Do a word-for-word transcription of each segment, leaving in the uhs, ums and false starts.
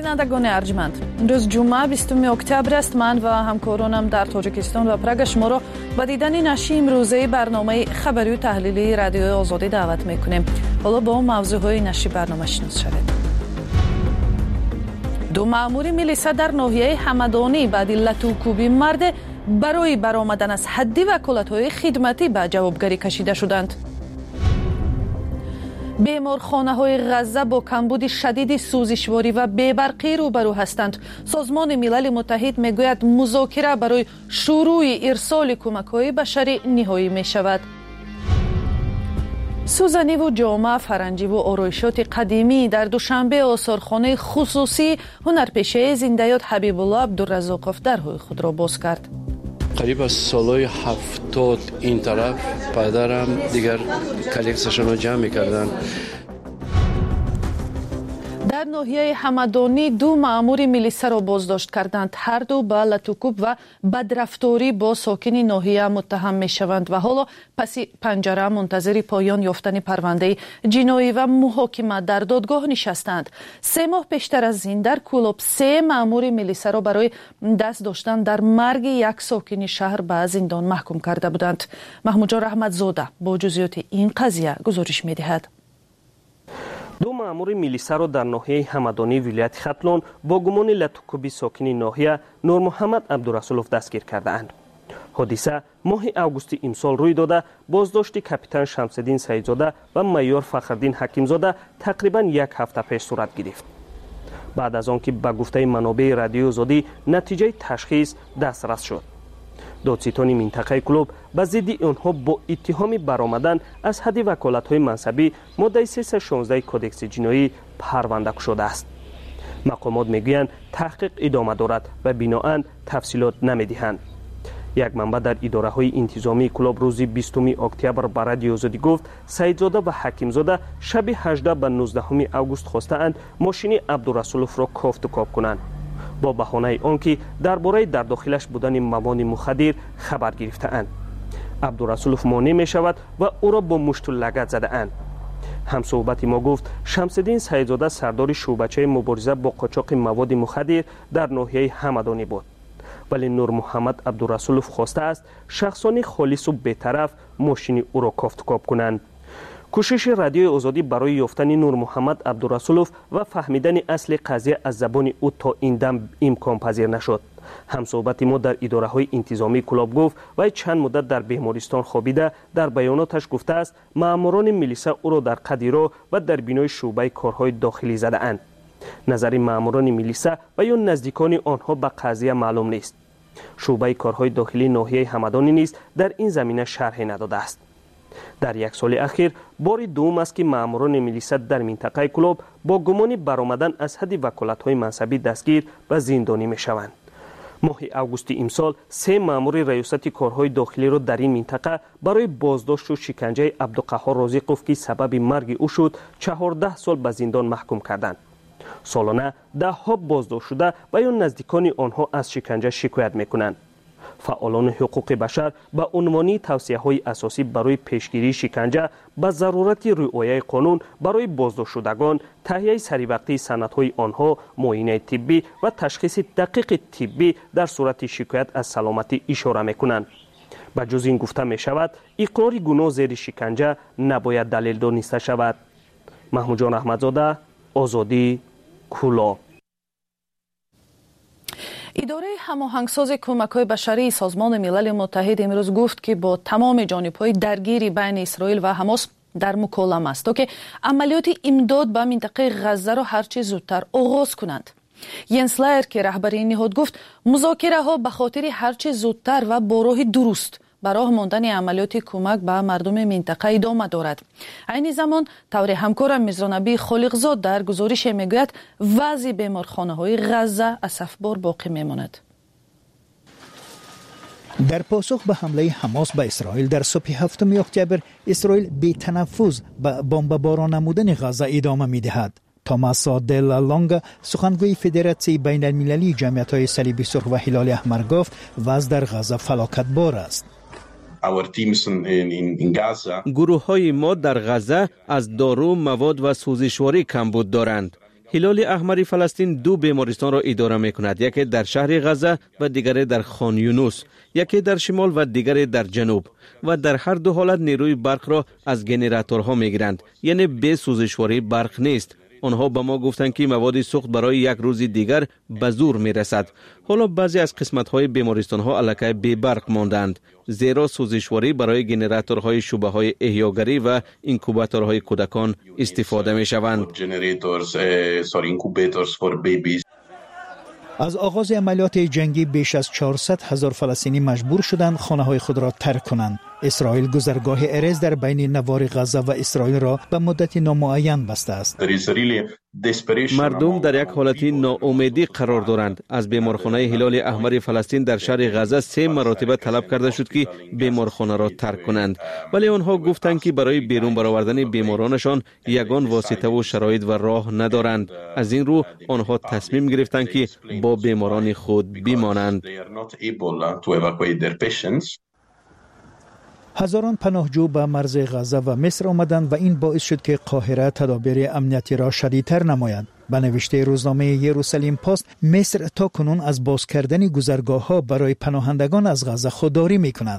بینندگان ارجمند، روز جمعه بیستم اکتبر است. من و همکارانم در تاجیکستان و پراگ شما را به دیدن نشر امروزه برنامه خبری و تحلیلی رادیو آزادی دعوت میکنیم. حالا با موضوعهای نشر برنامه شناس شوید. دو مأمور میلیسا در ناحیه همدانی بعد لطوکوبی مرد برای برآمدن از حدی وکالت‌های خدمتی به جوابگری کشیده شدند. بیمارخانه‌های غزه با کمبود شدید سوزشواری و بی‌برقی روبرو هستند. سازمان ملل متحد میگوید مذاکره برای شروع ارسال کمک‌های بشری نهایی می‌شود. سوزنی و جامه فرنگی و آرایشات قدیمی در دوشنبه آثارخانه خصوصی هنرپیشه زنده‌یاد حبیب الله عبدالرزاقوف درهای خود را باز کرد. قریب از سالهای هفتاد این طرف پدرم دیگر کلکسیشن رو جمع می‌کردن. در ناحیه همدانی دو مأمور میلیسا را بازداشت کردند. هر دو به لطوکوب و بدرفتاری با ساکن ناحیه متهم میشوند و حالا پس پنجره منتظر پایان یافتن پرونده جنایی و محاکمه در دادگاه نشستند. سه ماه پیشتر از این در کولوب سه مأمور میلیسا را برای دست داشتن در مرگ یک ساکن شهر به زندان محکوم کرده بودند. محمود جان رحمتزاده با جزئیات این قضیه گزارش می‌دهد. دو مأمور میلیسا را در ناحیه همدانی ولایت ختلان با گمان لطوکوبی ساکن ناحیه نور محمد عبدالرسولوف دستگیر کرده‌اند. حادثه ماه آگوست امسال روی داده. بازداشت کاپیتان شمس‌الدین سعیدزاده و مایور فخرالدین حکیمزاده تقریبا یک هفته پیش صورت گرفت. بعد از آنکه به گفته منابع رادیو آزادی نتیجه تشخیص دسترس شد. دادستان منطقه کلوب به ضد آنها با اتهام برآمدن از حد وکالت‌های منصبی ماده سیصد و شانزده کدکس جنایی پرونده شده است. مقامات میگویند تحقیق ادامه دارد و بنااً تفصیلات نمیدهند. یک منبع در اداره های انتظامی کلوب روز بیستم اکتبر به رادیو آزادی گفت سعیدزاده و حکیمزاده شب هجده به نوزدهم آگوست خواستند ماشین عبدالرسولوف را کافت و کاب کنند با بهانه آنکه درباره در داخلش بودن مواد مخدر خبر گرفته‌اند. عبدالرسولوف مانع می شود و او را با مشت و لگد زده اند. همصحبت ما گفت شمس‌الدین سعیدزاده سردار شعبچه مبارزه با قاچاق مواد مخدر در ناحیه همدانی بود، ولی نور محمد عبدالرسولوف خواسته است شخصان خالص و بی‌طرف ماشین او را کافت و کاب کنند. کوشش رادیو آزادی برای یافتن نور محمد عبدالرسولوف و فهمیدن اصل قضیه از زبان او تا این دم امکان پذیر نشد. همصحبت ما در اداره های انتظامی کلاب گفت و چند مدت در بیمارستان خوابیده. در بیاناتش گفته است مأموران میلیسا او را در قدیرا و در بینای شعبه کارهای داخلی زده اند. نظر مأموران میلیسا و یا نزدیکان آنها به قضیه معلوم نیست. شعبه کارهای داخلی ناحیه همدانی نیز در این زمینه شرحی نداده است. در یک سال اخیر بار دوم است که مأموران میلیسا در منطقه کلوب با گمان برآمدن از حد وکالت‌های منصبی دستگیر و زندانی می‌شوند. ماه آگوست امسال سه مأمور ریاست کارهای داخلی را در این منطقه برای بازداشت و شکنجه عبدالقهار رازقوف که سبب مرگ او شد چهارده سال به زندان محکوم کردند. سالانه ده ها بازداشت شده و یا نزدیکان آنها از شکنجه شکایت می‌کنند. فعالان حقوق بشر به عنوان توصیه‌های اساسی برای پیشگیری شکنجه به ضرورت رعایت قانون برای بازداشت شدگان، تهیه سریع‌وقتی سندهای آنها، معاینه طبی و تشخیص دقیق طبی در صورت شکایت از سلامتی اشاره می‌کنند. به جز این گفته می‌شود اقرار گناه زیر شکنجه نباید دلیل دانسته شود. محمود جان رحمتزاده، آزادی، کلوب. اداره هماهنگساز کمک‌های بشری سازمان ملل متحد امروز گفت که با تمام جانب‌های درگیری بین اسرائیل و حماس در مکالمه است تا که عملیات امداد به منطقه غزه را هرچه زودتر آغاز کنند. ینس لایر که رهبر این نهاد گفت مذاکره ها به خاطر هرچه زودتر و با راه درست به راه ماندن عملیات کمک به مردم منطقه ادامه دارد. عین زمان طور همکارم میرزانبی خالقزاد در گزارش میگوید وضع بیمارخانه‌های غزه اسفبار باقی میماند. در پاسخ به حمله حماس به اسرائیل در صبح هفتم اکتبر، اسرائیل بی تنفس به بمباران نمودن غزه ادامه میدهد. توماس دل لانگ سخنگوی فدراسیون بین المللی جمعیت‌های صلیبی سرخ و هلال احمر گفت وضع در غزه فلاکت بار است. گروه های ما در غزه از دارو، مواد و سوزشواری کمبود دارند. هلال احمر فلسطین دو بیمارستان را اداره می‌کند، یکی در شهر غزه و دیگری در خان یونس، یکی در شمال و دیگری در جنوب و در هر دو حالت نیروی برق را از گنراتورها می‌گیرند، یعنی به سوزشواری برق نیست. آنها به ما گفتند که مواد سوخت برای یک روز دیگر به زور میرسد. حالا بعضی از قسمت‌های بیمارستان‌ها الکی بی برق ماندند، زیرا سوزشواری برای گنراتورهای شبه‌های احیاگری و اینکوباتورهای کودکان استفاده می‌شوند. از آغاز عملیات جنگی بیش از چهارصد هزار فلسطینی مجبور شدند خانه‌های خود را ترک کنند. اسرائیل گذرگاه ارز در بین نوار غزه و اسرائیل را به مدت نامعین بسته است. مردم در یک حالت ناامیدی قرار دارند. از بیمارخانه هلال احمر فلسطین در شهر غزه سه مرتبه طلب کرده شد که بیمارخانه را ترک کنند، ولی آنها گفتند که برای بیرون برآوردن بیمارانشان یگان واسطه و شرایط و راه ندارند. از این رو آنها تصمیم گرفتند که با بیماران خود بمانند. هزاران پناهجو به مرز غزه و مصر آمدند و این باعث شد که قاهره تدابیر امنیتی را شدیدتر نماید. به نوشته روزنامه یروشلیم پست، مصر تا کنون از باز کردن گذرگاه‌ها برای پناهندگان از غزه خودداری می‌کند.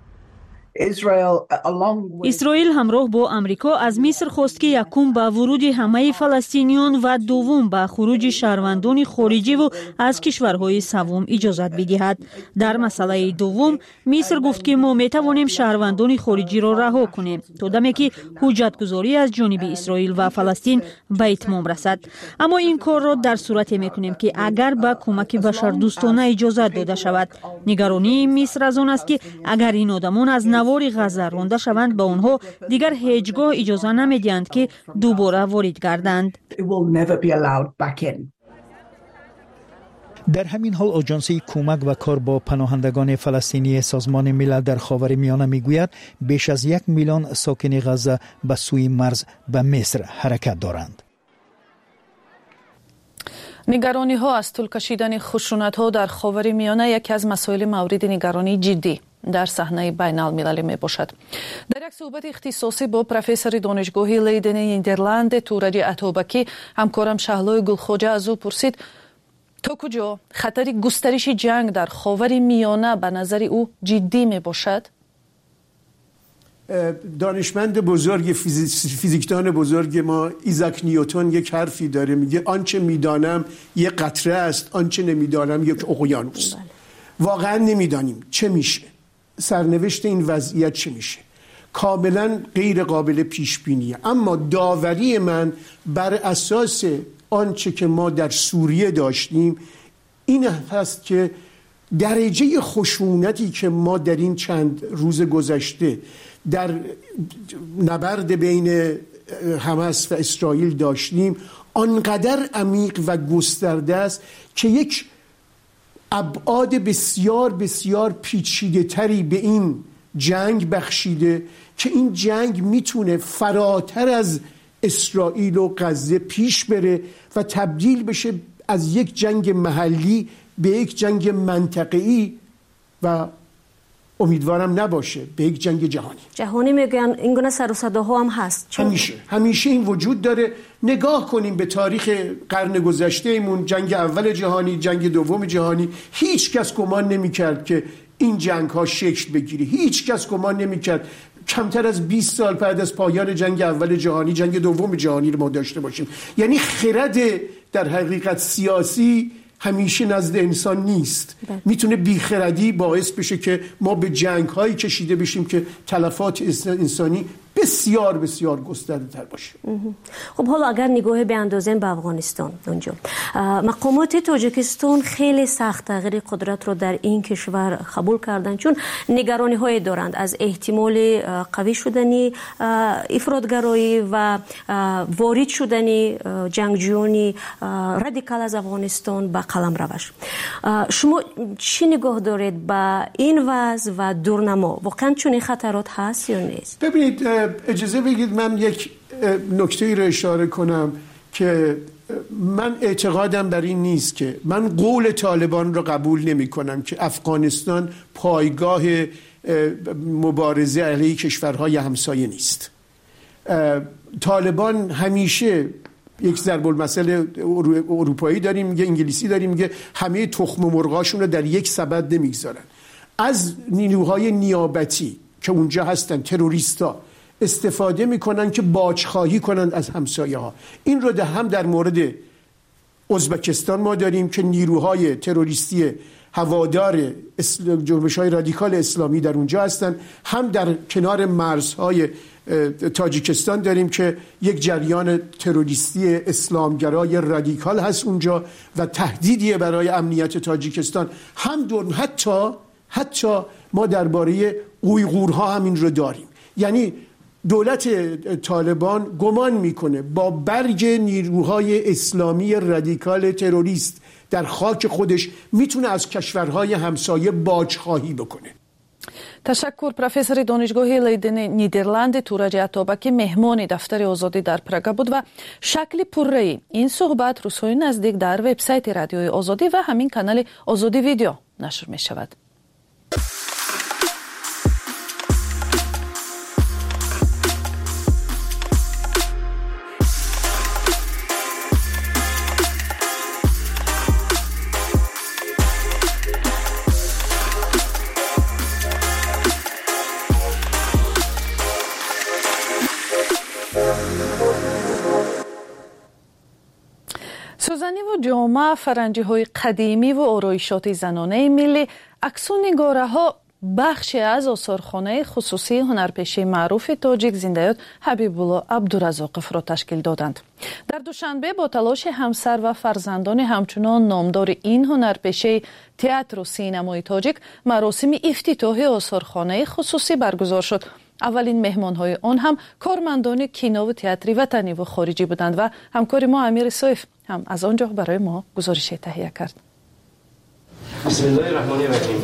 اسرائیل همراه با امریکا از مصر خواست که یکم به ورود همه فلسطینیان و دوم به خروج شهروندان خارجی و از کشورهای سوم اجازت بدهد. در مسئله دوم مصر گفت که ما میتوانیم شهروندان خارجی را رها کنیم تا دمی که حجت گذاری از جانب اسرائیل و فلسطین به اتمام رسد. اما این کار را در صورتی میکنیم که اگر به کمک بشردوستانه اجازت داده شود. نگرانی مصر از آن است که اگر این آدمان از نوار غزه رانده شوند، به آنها دیگر هیچگاه اجازه نمیدهند که دوباره وارد گردند. در همین حال آژانسی کمک و کار با پناهندگان فلسطینی سازمان ملل در خاورمیانه میگوید بیش از یک میلیون ساکن غزه به سوی مرز به مصر حرکت دارند. نگرانی ها از طول کشیدن خشونت ها در خاورمیانه یکی از مسائل مورد نگرانی جدی در صحنه بین المللی می باشد. در یک صحبت اختصاصی با پروفسور دانشگاه لیدن نیدرلند تورج اتابکی، همکارم شهلای گلخوجه از او پرسید تا کجا خطر گسترش جنگ در خاورمیانه به نظر او جدی می باشد؟ دانشمند بزرگ فیزیکدان بزرگ ما ایزاک نیوتن یک حرفی داره، میگه آنچه میدانم یک قطره است، آنچه نمیدانم یک اقیانوس. واقعا نمیدانیم چه میشه، سرنوشت این وضعیت چه میشه، کاملا غیر قابل پیش بینیه. اما داوری من بر اساس آنچه که ما در سوریه داشتیم این هست که درجه خشونتی که ما در این چند روز گذشته در نبرد بین حماس و اسرائیل داشتیم آنقدر عمیق و گسترده است که یک ابعاد بسیار بسیار پیچیده تری به این جنگ بخشیده که این جنگ میتونه فراتر از اسرائیل و غزه پیش بره و تبدیل بشه از یک جنگ محلی به یک جنگ منطقه‌ای و امیدوارم نباشه به یک جنگ جهانی. جهانی میگن این گونه سر و صداها هم هست. چون همیشه همیشه این وجود داره. نگاه کنیم به تاریخ قرن گذشتهمون، جنگ اول جهانی، جنگ دوم جهانی، هیچ کس گمان نمی‌کرد که این جنگ ها شکل بگیره. هیچ کس گمان نمی‌کرد کمتر از بیست سال بعد از پایان جنگ اول جهانی جنگ دوم جهانی رو ما داشته باشیم. یعنی خرد در حقیقت سیاسی همیشه نزد انسان نیست. میتونه بیخردی باعث بشه که ما به جنگ هایی کشیده بشیم که تلفات انسانی بسیار بسیار گسترده تر باشه. خب حالا اگر نگاه به اندازه به افغانستان اونجا مقامات تاجیکستان خیلی سخت تغییر قدرت رو در این کشور قبول کردن، چون نگرانی های دارند از احتمال قوی شدنی افراطگرایی و وارد شدنی جنگجویان رادیکال از افغانستان به قلمروش. شما چی نگاه دارید به این وضع و دورنما؟ واقعا چون خطرات هست یا نیست؟ ببینید، اجازه بگید من یک نکته‌ای رو اشاره کنم که من اعتقادم بر این نیست که من قول طالبان رو قبول نمی کنم که افغانستان پایگاه مبارزه علیه کشورهای همسایه نیست. طالبان همیشه یک ضرب المثل اروپایی داریم میگه، انگلیسی داریم میگه، همه تخم مرغاشون رو در یک سبد نمیگذارن. از نیروهای نیابتی که اونجا هستن، تروریستا استفاده میکنن که باجخواهی کنند از همسایه ها. این رو ده هم در مورد ازبکستان ما داریم که نیروهای تروریستی هوادار جنبش‌های رادیکال اسلامی در اونجا هستن، هم در کنار مرزهای تاجیکستان داریم که یک جریان تروریستی اسلامگرای رادیکال هست اونجا و تهدیدیه برای امنیت تاجیکستان. هم دور حتی حتی ما درباره اویغورها هم این رو داریم. یعنی دولت طالبان گمان میکنه با برگ نیروهای اسلامی رادیکال تروریست در خاک خودش میتونه از کشورهای همسایه باجخواهی بکنه. تشکر. پروفسور دانشگاه لیدن نیدرلند توراج عطابکی مهمان دفتر آزادی در پراگ بود و شکل پررأی این صحبت روزهای نزدیک در وبسایت رادیوی آزادی و همین کانال آزادی ویدیو نشر می شود. سوزنی و جامعه فرنگی های قدیمی و آرایشات زنانه ملی عکسون نگاره ها بخشی از آثارخانه خصوصی هنرپیشه معروف تاجیک زنده‌یاد حبیب الله عبدالرزاقف را تشکیل دادند. در دوشنبه با تلاش همسر و فرزندان همچنان نامدار این هنرپیشه تئاتر و سینمای تاجیک مراسم افتتاح آثارخانه خصوصی برگزار شد. اولین مهمان‌های آن هم کارمندان کینو و تئاتری وطنی و خارجی بودند و همکار ما امیر سویف هم از آنجا برای ما گزارش تهیه کرد. بسم الله الرحمن الرحیم.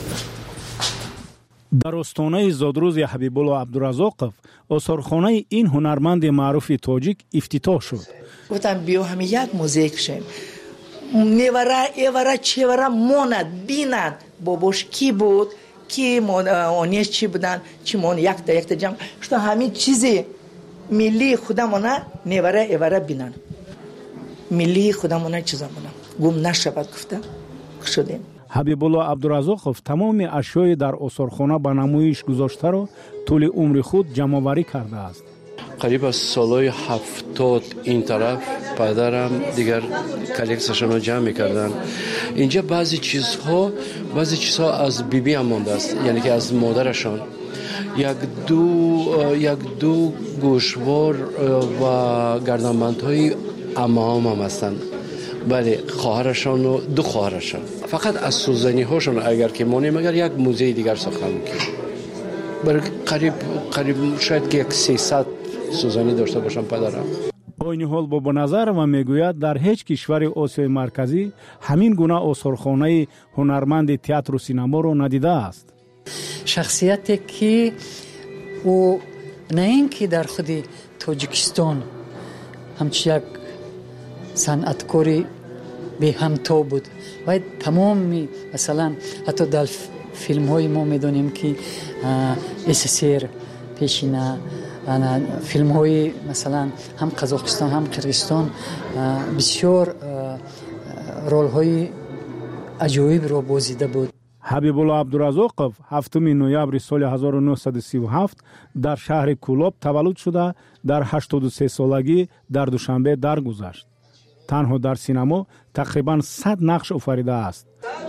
در استانه زادروز حبیب الله عبدالرزاقف آثارخانه این هنرمند معروف تاجیک افتتاح شد. گفتم بیا همین یک موزه کشیم. نیوره ایوره چیوره موند بیند باباش کی بود، کی آنیش چی بودن، چی مون یک تا یک تا جمع شد. همین چیزی ملی خودمونه نیوره ایوره بینن، ملی خودمونه چیزمونه گم نشود گفته شدیم. حبیب الله عبدالرزاقف تمام اشیای در آثارخانه به نمایش گذاشته را طول عمر خود جمع‌آوری کرده است. قریب از سالهای هفتاد این طرف پدرم دیگر کلکسشون رو جمع می‌کردن. اینجا بعضی چیزها بعضی چیزها از بیبی هم مانده است، یعنی که از مادرشان. یک دو یک دو گوشوار و گردنبندهای عمام هم هستند. بله، خواهرشان و دو خواهرشان. فقط از سوزنی هاشون اگر که مانیم اگر یک موزه دیگر ساختن می‌کنیم. برای قریب قریب شاید که یک سیصد سوزنی داشته باشم پدرم. با این حال با نظر و میگوید در هیچ کشور آسیای مرکزی همین گونه آثارخانه هنرمند تئاتر و سینما رو ندیده است. شخصیتی که او نه اینکه در خود تاجیکستان همچی یک صنعتکاری به همتا بود و تمام مثلا حتی در فیلم های ما میدونیم که اسسر پیشینه فیلم های مثلا هم قزاقستان هم قرقیزستان بسیار رول های عجایب را بازیده بود. حبیب الله عبدالرزاقف هفتم نوامبر سال هزار و نهصد و سی و هفت در شهر کولاب تولد شده در هشتاد و سه سالگی در دوشنبه درگذشت. تنها در سینما تقریباً صد نقش آفریده است.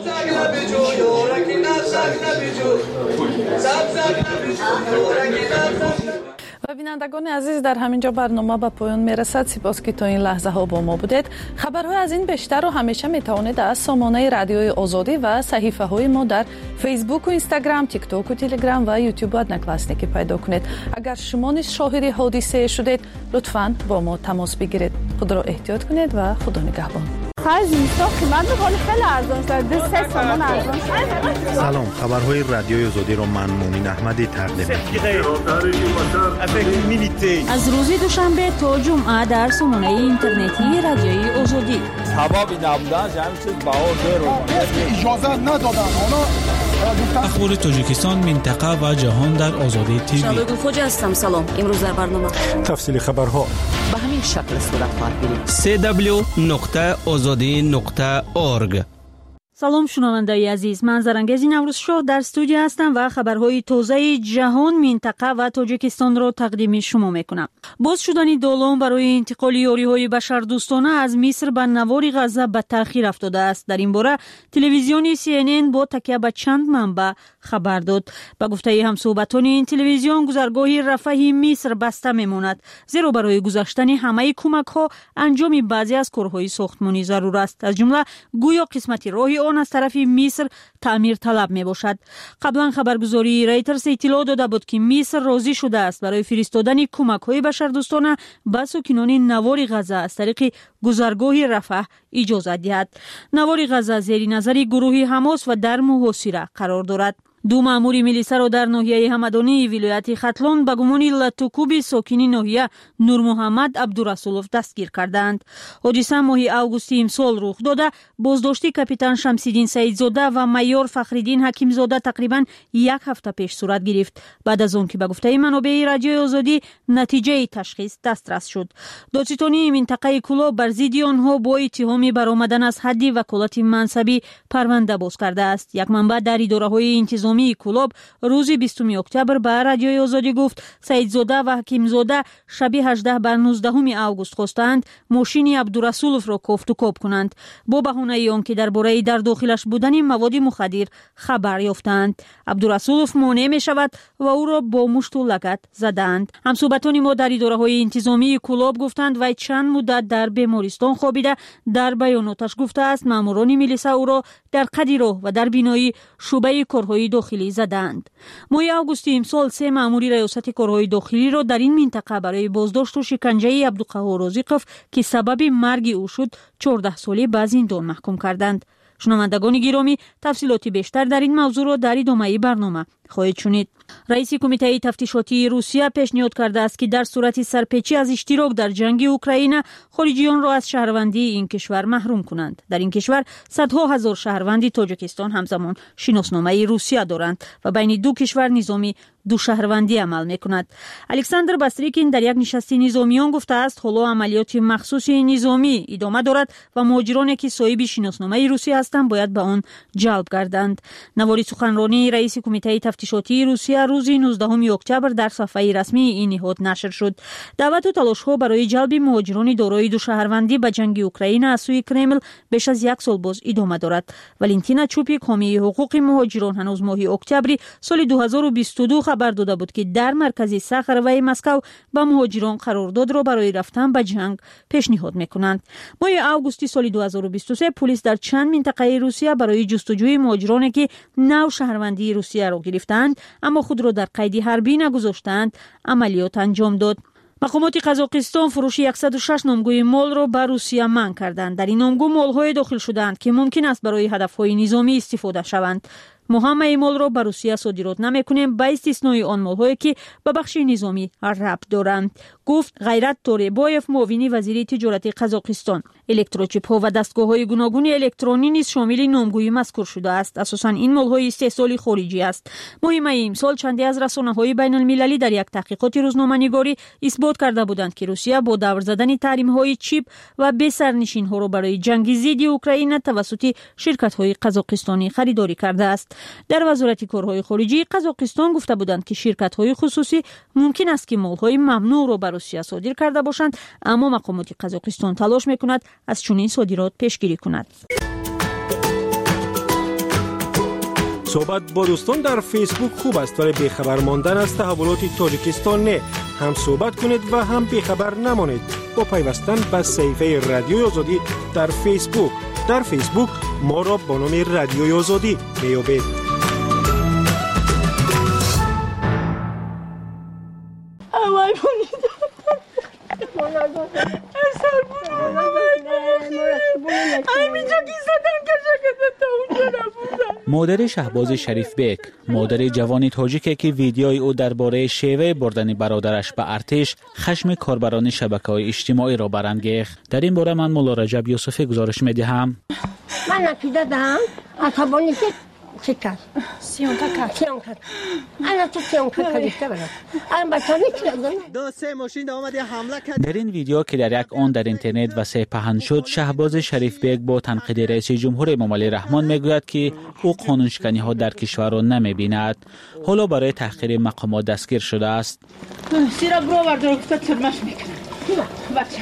و بینندگان عزیز، در همینجا برنامه به پایان میرسد. سپاس که تا این لحظه ها با ما بودید. خبرهای از این بیشتر رو همیشه میتوانید از سامانه رادیوی آزادی و صحیفه های ما در فیسبوک و اینستاگرام، تیک تاک و تلگرام و یوتیوب ادنکلاسنیکی پیدا کنید. اگر شما نیز شاهد حادثه شدید لطفاً با ما تماس بگیرید. خود را احتیاط کنید و خدا نگهبان. خرج اینستا قیمت می‌کنه خیلی ارزان شده، سه تومان ارزان شده. سلام، خبرهای رادیوی آزادی رو من مؤمن احمدی تقدیم می‌کنم. از روز دوشنبه تا جمعه در سامانه اینترنتی رادیوی آزادی. هوا بی نبودن جمع چیز باور رو اجازه ندادن. اخبار تاجیکستان، منطقه و جهان در آزادی تیوی. شاهد خوج هستم. سلام. امروز در برنامه تفصیل خبرها. به همین شکل صورت خواهد گرفت. سی دبلیو نقطه آزادی نقطه اورگ. سلام شنوندگان عزیز، من زرنگزی نوروز شاه در استودیو هستم و خبرهای تازه جهان، منطقه و تاجیکستان را تقدیم شما میکنم. باز شدن دالان برای انتقال یاریهای بشردوستانه از مصر به نوار غزه به تأخیر افتاده است. در این باره تلویزیون سی ان ان با تکیه به چند منبع خبر داد. به گفته همصحبتان این تلویزیون، گذرگاه رفح مصر بسته میماند، زیرا برای گذاشتن همه کمک ها انجام بعضی از کارهای ساختمانی ضرور است. از جمله گویا قسمتی راهی آن از طرف مصر تعمیر طلب می باشد. قبلا خبرگزاری رایترز اطلاع داده بود که مصر راضی شده است برای فرستادن کمک های بشردوستانه به ساکنان نوار غزه از طریق گذرگاه رفح اجازه دهد. نوار غزه زیر نظر گروه حماس و در محاصره قرار دارد. دو مأمور میلیسا را در ناحیه همدانی ولایت ختلان به گمان لطوکوب ساکنی ناحیه نور محمد عبدالرسولوف دستگیر کردند. حادثه ماه اوگوست امسال رخ داده. بازداشتی کاپیتان شمسیدین سعیدزاده و مایور فخریدین حکیمزاده تقریبا یک هفته پیش صورت گرفت، بعد از آن که به گفته منابع رادیوی آزادی نتیجه تشخیص دسترس شد. دادستانی منطقه کلاب بر ضد آنها با اتهام برآمدن از حد وکالت منصبی پرونده باز کرده است. یک منبع در اداره‌های انتظامی کلاب روز بیستم اکتبر به رادیوی آزادی گفت سعیدزاده و حکیمزاده شب هجده بر نوزدهم اوگوست خواستند ماشین عبدالرسولوف را کفت و کاب کنند با بهانه آنکه درباره در داخلش بودن مواد مخدر خبر یافتند. عبدالرسولوف مانع می شود و او را با مشت و لگد زدند. همصحبتان ما در اداره‌های انتظامی کلاب گفتند وی چند مدت در بیمارستان خوابیده. در بیاناتش گفته است ماموران میلیسا او را در قدیرو و در بینایی شعبه کارهای داخلی زدند. ماه اوگوست امسال سه مأمور ریاست کارهای داخلی را در این منطقه برای بازداشت و شکنجه عبدالقهار رازقوف که سبب مرگ او شد چهارده ساله به زندان محکوم کردند. شنوندگان گرامی، تفصیلاتی بیشتر در این موضوع را در ادامه برنامه خواهید شنید. رئیس کمیته تفتیشاتی روسیه پیشنهاد کرده است که در صورت سرپیچی از اشتراک در جنگ اوکراین خارجیان را از شهروندی این کشور محروم کنند. در این کشور صدها هزار شهروندی تاجیکستان همزمان شناسنامه روسیه دارند و بین دو کشور نظامی دو شهروندی عمل میکند. الکساندر باستریکین در یک نشست نظامیان گفته است حالا عملیات مخصوص نظامی ادامه دارد و مهاجرانی که صاحب شناسنامه روسیه هستند باید به آن جلب گردند. نواری سخنرانی رئیس کمیته تفتیشاتی روسیه روز نوزدهم اکتبر در صفحه رسمی این نهاد نشر شد. دعوت و تلاش‌ها برای جلب مهاجران دارای دو شهروندی به جنگ اوکراین از سوی کرمل بیش از یک سال باز ادامه دارد. والنتینا چوپیک حامی حقوق مهاجران هنوز ماه اکتبر سال دو هزار و بیست و دو خبر داده بود که در مرکز ساخروی مسکو با مهاجران قرارداد را برای رفتن به جنگ پیشنهاد میکنند. ماه اوگوست سال دو هزار و بیست و سه پلیس در چند منطقه روسیه برای جستجوی مهاجرانی که نو شهروندی روسیه را گرفتند اما خود را در قید حربی نگذاشتند عملیات انجام داد. مقامات قزاقستان فروش صد و شش نامگوی مال را به روسیه منع کردند. در این نامگو مال‌های داخل شدند که ممکن است برای هدف‌های نظامی استفاده شوند. ما همه مال را به روسیه صادرات نمی‌کنیم به استثنای آن مال‌هایی که به بخش نظامی ربط دارند، گفت غیرت توربایف معاون وزیر تجارت قزاقستان. الکتروچیپ‌ها و دستگاه‌های گوناگون الکترونی نیز شامل نامگویی مذکور شده است. اساساً این مال‌های استحصال خارجی است. ماه امسال چندی از رسانه‌های بین‌المللی در یک تحقیقات روزنامه‌نگاری اثبات کرده بودند که روسیه با دور زدن تحریم‌های چیپ و به سرنشین‌ها را برای جنگ ضد اوکراین توسط شرکت‌های قزاقستانی خریداری کرده است. در وزارت کارهای خارجی قزاقستان گفته بودند که شرکت‌های خصوصی ممکن است که مال‌های ممنوع را به روسیه صادر کرده باشند، اما مقامات قزاقستان تلاش می‌کند از چنین صادرات پیشگیری کند. صحبت با دوستان در فیسبوک خوب است ولی بیخبر ماندن از تحولات تاجیکستان نه. هم صحبت کنید و هم بیخبر نمانید با پیوستن به صفحه رادیوی آزادی در فیسبوک. در فیسبوک ما را با نام رادیوی آزادی میابید. اوای بونید مادر شهباز شریف بیک، مادر جوان تاجیک که ویدیوی او درباره شیوه بردن برادرش به ارتش خشم کاربران شبکه‌های اجتماعی را برانگیخت. در این باره من مولا رجب یوسفی گزارش می‌دهم. من عقیده دارم عصبانی که چیکار سیون تا سیون تا انا تو سیون تا کلیته برات ام بچه‌ها می‌کنن دو سه ماشین اومد حمله کرد. در این ویدیو که در یک آن در اینترنت وسیع پهن شد، شهباز شریف بیگ با تنقید رئیس جمهور امام علی رحمان میگوید که او قانونشکنی ها در کشور را نمی‌بیند. حالا برای تحقیر مقامات دستگیر شده است. سیرا برو بردار که ترمش میکنه بچه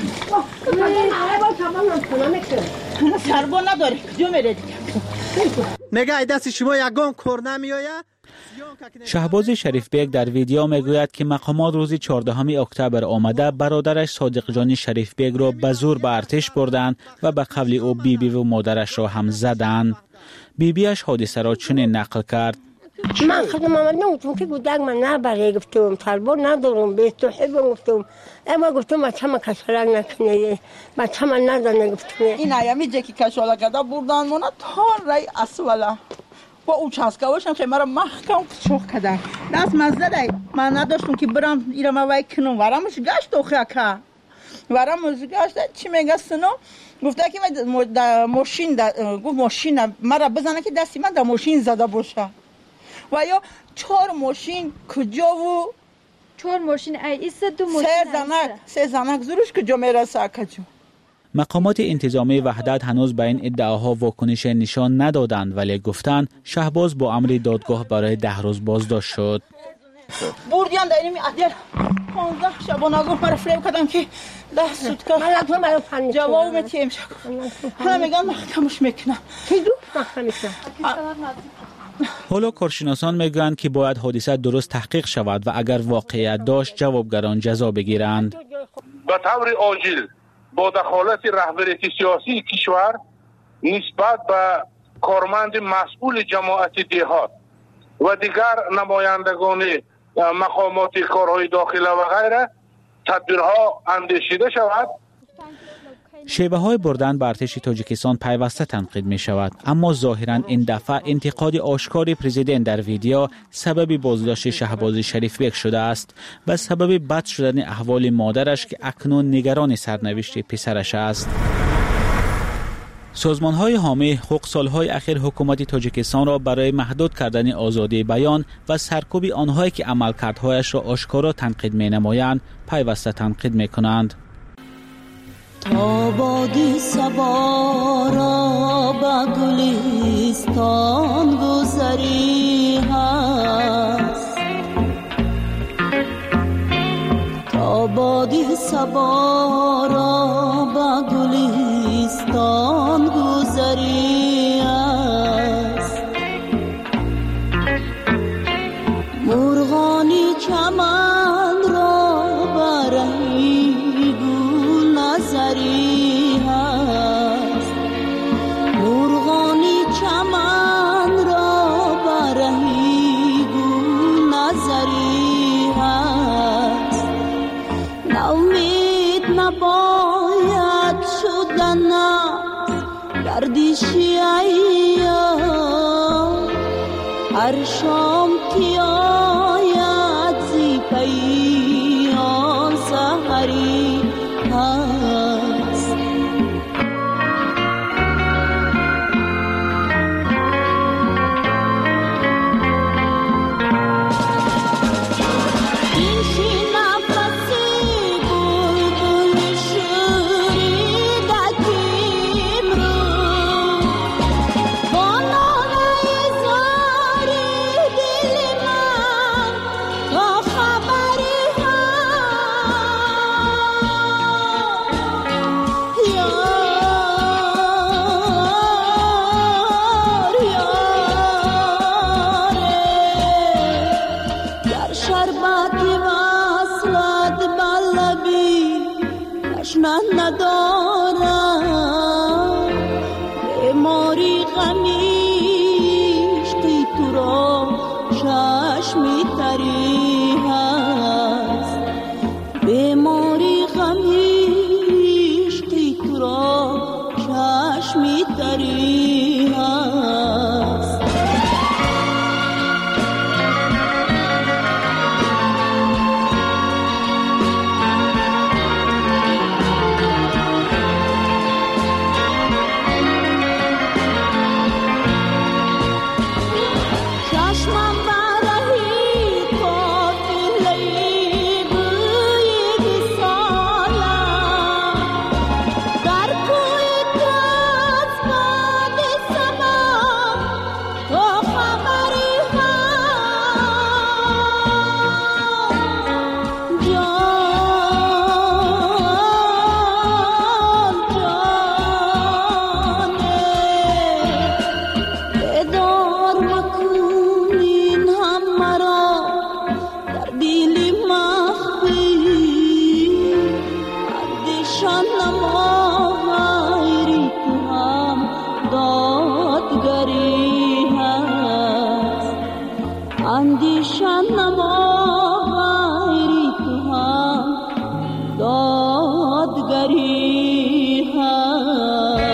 ما سربا نداری کجا میره دیگه میگه دست شما یگان کور نمیآید. شهباز شریف بیگ در ویدیو میگوید که مقامات روز چهاردهم اکتبر آمده برادرش صادق جان شریف بیگ را به زور به ارتش بردند و به قول او بیبی و مادرش را هم زدند. بیبیش حادثه را چنین نقل کرد: من خودم آمد نمیتونم که گودک من نبره گفتم سربا ندارم به تو حبم گفتم اما گفتم بچه من کشالک نکنه بچه من نزنه گفتم این ایامی جه که کشالک کرده بردن منو تا رای اسوله با او چسکاوشم که مرا محکم شوخ کردن دست مزده دی من نداشتم که برم ایرم وای کنم ورمش گشت اوخیا که ورمش گشت چی میگه سنو گفته که ماشین گفت ماشین مرا بزنه که دستی من در ماشین زده باشه و یا چهار ماشین کجا و چهار ماشین ای ایست دو ماشین سه زنک سه زنک زورش کجا میرسه کجا. مقامات انتظامی وحدت هنوز به این ادعاها واکنش نشان ندادند ولی گفتند شهباز با امر دادگاه برای ده روز بازداشت شد. بردیان در اینمی عدل پانزده شبانگاه مرا فریب کردم که ده سوتکا جواب میتیم شد حالا میگن محکمش میکنم که دو محکمش حالا کارشناسان میگویند که باید حادثه درست تحقیق شود و اگر واقعیت داشت جوابگران جزا بگیرند. به طور عاجل با دخالت رهبری سیاسی کشور نسبت به کارمند مسئول جماعت دهات و دیگر نمایندگان مقامات کارهای داخله و غیره تدبیرها اندیشیده شود. شیوه های بردن به ارتش تاجیکستان پیوسته تنقید می شود، اما ظاهرا این دفعه انتقاد آشکار پرزیدنت در ویدیو سبب بازداشت شهباز شریف بیگ شده است و سبب بد شدن احوال مادرش که اکنون نگران سرنوشت پسرش است. سازمان های حامی حقوق سالهای اخیر حکومت تاجیکستان را برای محدود کردن آزادی بیان و سرکوب آنهایی که عملکردهایش را آشکارا تنقید می نمایند پیوسته تنقید می کنند. آبادی صبا را با گلستان گذری هست آبادی صبا را با گلستان گذری هست مرغانی چمن را برهی نظری هست مرغانی چمن را برهی گل نظری هست نومید نباید شدن گردشی ایام هر شام که آید زی پیان سحری هست این شی نفسی بلبل شوریدکیم رو با نامه زاری دل من تا خبری ندارم بیماری غمیش که تو را چشمی تری هست بیماری غمیش که تو را چشمی تری هست چند نما غیری تو هم دادگری هست.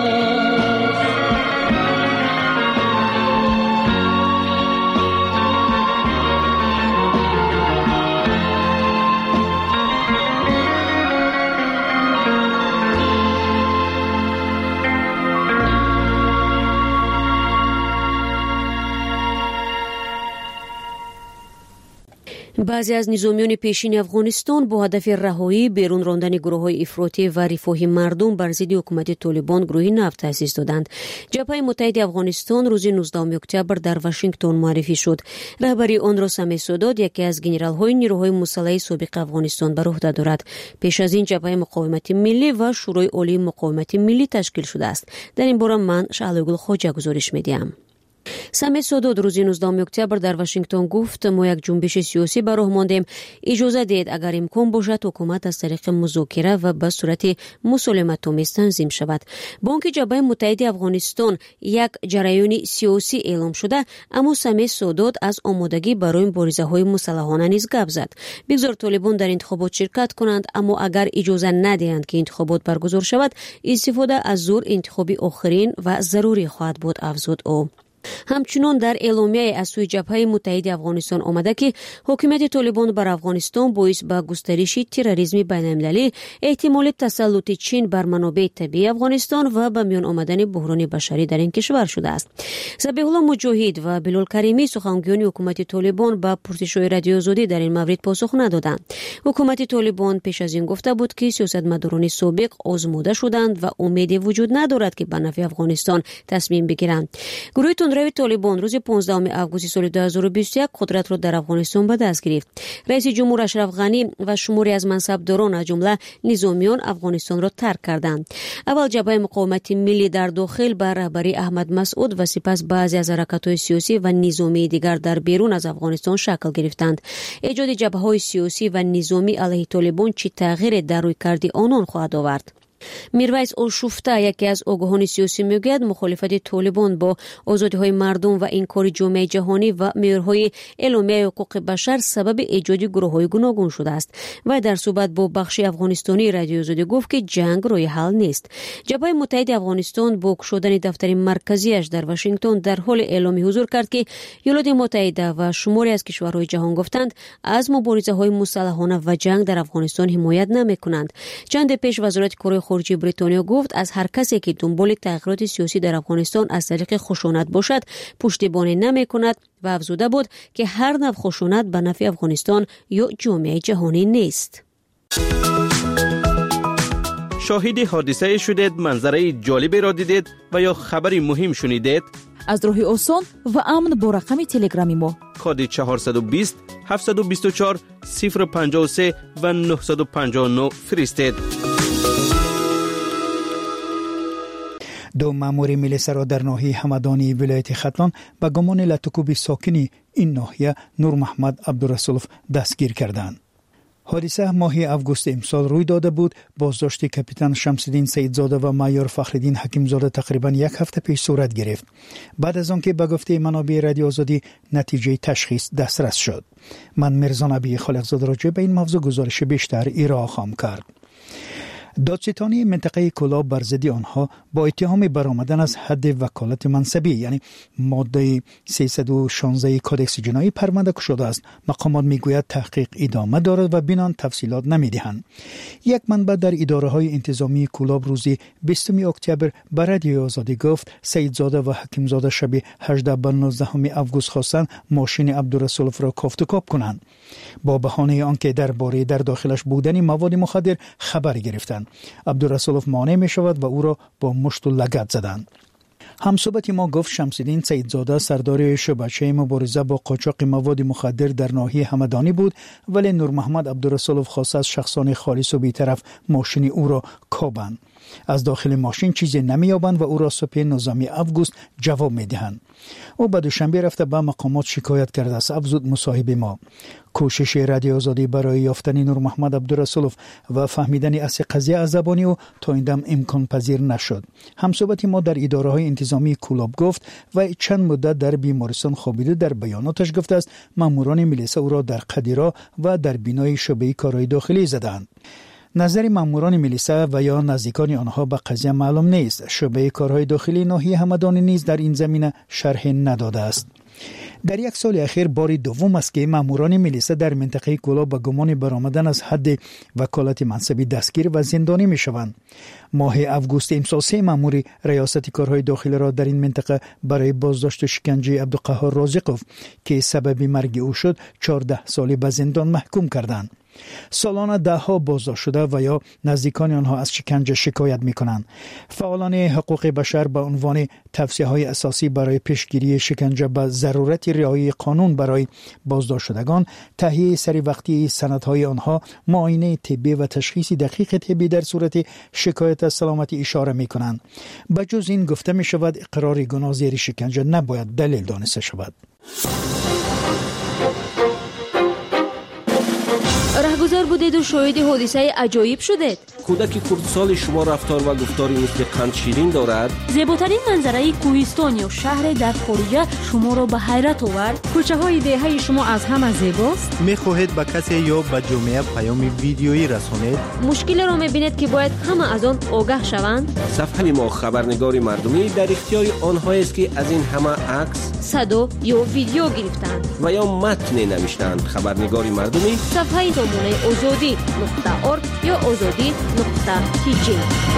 بعضی از نظامیان پیشین افغانستان با هدف رهایی بیرون راندن گروه‌های افراطی و رفاهی مردم بر ضد حکومت طالبان گروهی نفت تأسیس دادند. جبهه متحد افغانستان روز نوزدهم اکتبر در واشنگتن معرفی شد. رهبری آن را سمی سادات، یکی از گنرال‌های نیروهای مسلح سابق افغانستان، بر عهده دارد. پیش از این جبهه مقاومت ملی و شورای عالی مقاومت ملی تشکیل شده است. در این باره من شعله‌گل خواجه گزارش می‌دهم. سمی سادات روز نوزدهم اکتبر در واشنگتن گفت ما یک جنبش سیاسی به راه ماندیم. اجازه دهید اگر امکان باشد حکومت از طریق مذاکره و به صورت مسالمت‌آمیز تنظیم شود. بانک جبهه متحد افغانستان یک جریان سیاسی اعلام شده، اما سمی سادات از آمادگی برای مبارزه‌های مسلحانه نیز گپ زد. بگذار طالبان در انتخابات شرکت کنند، اما اگر اجازه ندهند که انتخابات برگزار شود، استفاده از زور انتخابی آخرین و ضروری خواهد بود، افزود او. همچنان در اعلامیه از سوی جبهه متحد افغانستان آمده که حکومت طالبان بر افغانستان باعث به گسترش تروریسم بین‌المللی، احتمال تسلط چین بر منابع طبیعی افغانستان و به میان آمدن بحران بشری در این کشور شده است. ذبیح الله مجاهد و بلال کریمی سخنگویان حکومت طالبان به پرسش‌های رادیو آزادی در این مورد پاسخ ندادند. حکومت طالبان پیش از این گفته بود که سیاستمداران سابق آزموده شدند و امیدی وجود ندارد که به نفع افغانستان تصمیم بگیرند. گروه روی طالبان روز پانزدهم آگوست سال دو هزار و بیست و یک قدرت را در افغانستان به دست گرفت. رئیس جمهور اشرف غنی و شماری از منصبداران از جمله نظامیان افغانستان را ترک کردند. اول جبهه مقاومت ملی در داخل بر رهبری احمد مسعود و سپس بعضی از حرکت‌های سیاسی و نظامی دیگر در بیرون از افغانستان شکل گرفتند. ایجاد جبهه‌های سیاسی و نظامی علیه طالبان چه تغییر در رویکرد آنان خواهد آورد؟ میرویس آشوفته، یکی از آگاهان سیاسی، میگوید مخالفت طالبان با آزادی‌های مردم و انکار جامعه جهانی و معیارهای اعلامیه حقوق بشر سبب ایجاد گروه‌های گوناگون شده است و در صحبت با بخش افغانستانی رادیو آزادی گفت که جنگ راه حل نیست. جبهه متحد افغانستان با گشودن دفتر مرکزیش در واشنگتن در حال اعلام حضور کرد که ایالات متحده و شماری از کشورهای جهان گفتند از مبارزه‌های مسلحانه و جنگ در افغانستان حمایت نمی‌کنند. چند پیش وزارت کره خارجه بریتانیا گفت از هر کسی که دنبال تغییرات سیاسی در افغانستان از طریق خشونت باشد پشتیبانی نمی‌کند و افزوده بود که هر نوع خشونت به نفع افغانستان یا جامعه جهانی نیست. شاهد حادثه شدید، منظره جالبی را دیدید و یا خبری مهم شنیدید؟ از راه آسان و امن با رقم تلگرامی ما کد چهارصد و بیست هفتصد و بیست و چهار صفر پنجاه و سه و نهصد و پنجاه و نه فرستید. دو مامور میلیسا در ناحیه همدانی ولایت ختلان به گمان لطکوب ساکنی این ناحیه نور محمد عبدالرسولف دستگیر کردند. حادثه ماه آگوست امسال روی داده بود. بازداشت کاپیتان شمس‌الدین سیدزاده و مایور فخرالدین حکیمزاده تقریبا یک هفته پیش صورت گرفت بعد از آنکه به گفته منابع رادیو آزادی نتیجه تشخیص دسترس شد. من مرزا نبی خالقزاده راجع به این موضوع گزارش بیشتر ارائه خواهم کرد. دادستانی منطقه کلاب بر ضد آنها با اتهام برآمدن از حد وکالت منصبی یعنی ماده سیصد و شانزده کدکس جنایی پرونده گشوده است. مقامات میگوید تحقیق ادامه دارد و بنان تفصیلات نمیدهند. یک منبع در اداره های انتظامی کلاب روز بیستم اکتبر به رادیو آزادی گفت سیدزاده و حکیمزاده شب هجده به نوزدهم آگوست خواستند ماشین عبدالرسولف را کافت و کاب کنند با بهانه آنکه درباره در داخلش بودن مواد مخدر خبر گرفتند. عبدالرسولف مانع می شود و او را با مشت و لگد زدند. همصحبت ما گفت شمس‌الدین سیدزاده سردار شبکه مبارزه با قاچاق مواد مخدر در ناحیه همدانی بود، ولی نور محمد عبدالرسولف خواست از شخصان خالص و بی‌طرف ماشین او را کابند. از داخل ماشین چیزی نمی‌یابند و او را صبح نظامی اوگوست جواب می‌دهند. او به دوشنبه رفته به مقامات شکایت کرده است. افزود مصاحب ما. کوشش رادیو آزادی برای یافتن نور محمد عبدالرسولوف و فهمیدن اصل قضیه از زبان او تا این دم امکان پذیر نشد. همصحبت ما در اداره‌های انتظامی کولاب گفت و چند مدت در بیمارستان خوابیده. در بیاناتش گفته است ماموران ملیسا او را در قدیرا و در بینای شعبه کارهای داخلی زدند. نظر ماموران ملیسا و یا نزدیکان آنها به قضیه معلوم نیست. شعبه کارهای داخلی ناحیه همدان نیز در این زمینه شرح نداده است. در یک سال اخیر بار دوم است که ماموران ملیسا در منطقه کولاب به گمان برآمدن از حد وکالت منصبی دستگیر و زندانی می شوند. ماه اوگوست امسال سه مامور ریاست کارهای داخلی را در این منطقه برای بازداشت و شکنجه عبدالقهار رازقوف که سبب مرگ او شد چهارده سالی به زندان محکوم کردند. سالانه ده ها بازداشت شده و یا نزدیکان آنها از شکنجه شکایت می کنند. فعالان حقوق بشر به عنوان توصیه های اساسی برای پیشگیری شکنجه به ضرورت رعایت قانون برای بازداشت شدگان، تهیه سری وقتی سندهای آنها، معاینه طبی و تشخیص دقیق طبی در صورت شکایت از سلامتی اشاره می کنند. بجز این گفته می شود اقرار گناه زیر شکنجه نباید دلیل دانسته شود. رهگذر بودید و شاهد حادثه عجایب شدید. کودک کردسال شما رفتار و گفتاری مثل قند شیرین دارد. زیباترین منظره کوهستان یا شهر در خارج شما را به حیرت آورد. کوچه های دهه شما از همه زیباست. میخواهید به کسی یا به جامعه پیام ویدیویی رسانید؟ مشکل را میبینید که باید همه از آن آگاه شوند. صفحه ما خبرنگار مردمی در اختیار آنهایی است که از این همه عکس، صدا یا ویدیو گرفتند و یا متن نوشتند. خبرنگار مردمی صفحه سامانه آزادی نقطه ارگ یا آزادی نقطه تی جی.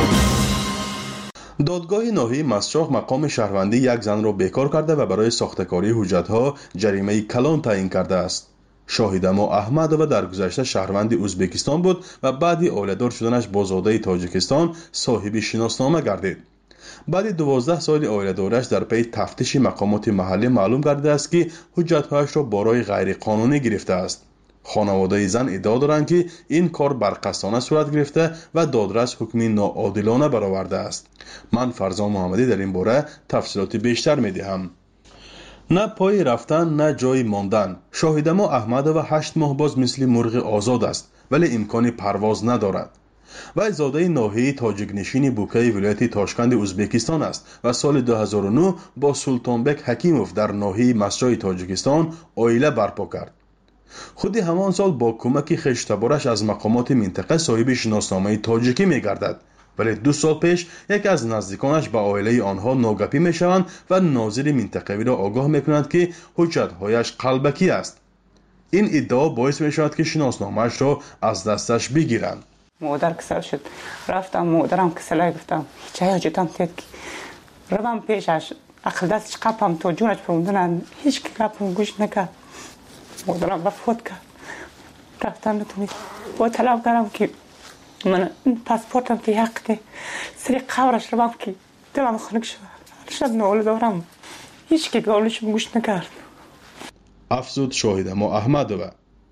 دادگاه ناحیه مسجاق مقام شهروندی یک زن را بیکار کرده و برای ساختکاری حجت‌ها جریمه کلان تعیین کرده است. شاهدما احمدова در گذشته شهروند ازبکستان بود و بعد آیله‌دار شدنش با زاده تاجیکستان صاحب شناسنامه گردید. بعد دوازده سال آیله‌داریش در پی تفتیش مقامات محلی معلوم گردیده است که حجت‌هایش را برای غیر قانونی گرفته است. خانواده زن ادعا دارند که این کار برقصانه صورت گرفته و دادرس حکمی ناعادلانه برآورده است. من فرزان محمدی در این باره تفصیلات بیشتر می‌دهم. نه پای رفتن نه جای ماندن. شاهدما احمدova هشت ماه باز مثل مرغ آزاد است ولی امکان پرواز ندارد. وی زاده ناحیه تاجیک نشین بوکه ولایت تاشکند ازبکستان است و سال دو هزار و نه با سلطانبک حکیموف در ناحیه مسجد تاجیکستان عائله برپا کرد. خودی همان سال با کمک خشتبارش از مقامات منطقه صاحب شناسنامه تاجیکی می‌گردد، ولی دو سال پیش یک از نزدیکانش به عائله آنها ناگپی می‌شوند و ناظر منطقوی را آگاه می‌کنند که حجت‌هایش قلبکی است. این ادعا باعث می‌شود که شناسنامه‌اش را از دستش بگیرند. مادر کسل شد، رفتم مادرم کسل گفتم هیچ حجتم تید که روم پیشش عقل دست قپم تا جونش پروندن هیچ که قپم گوش نکرد. مادرم وفات کرد. رفتم نتونید با طلب کردم که من پاسپورتم که حق ده سری قبرش رو که دلم خنک شد. شب ناله دارم هیچ که گالش گوش نکرد. افزود شاهدما احمدova.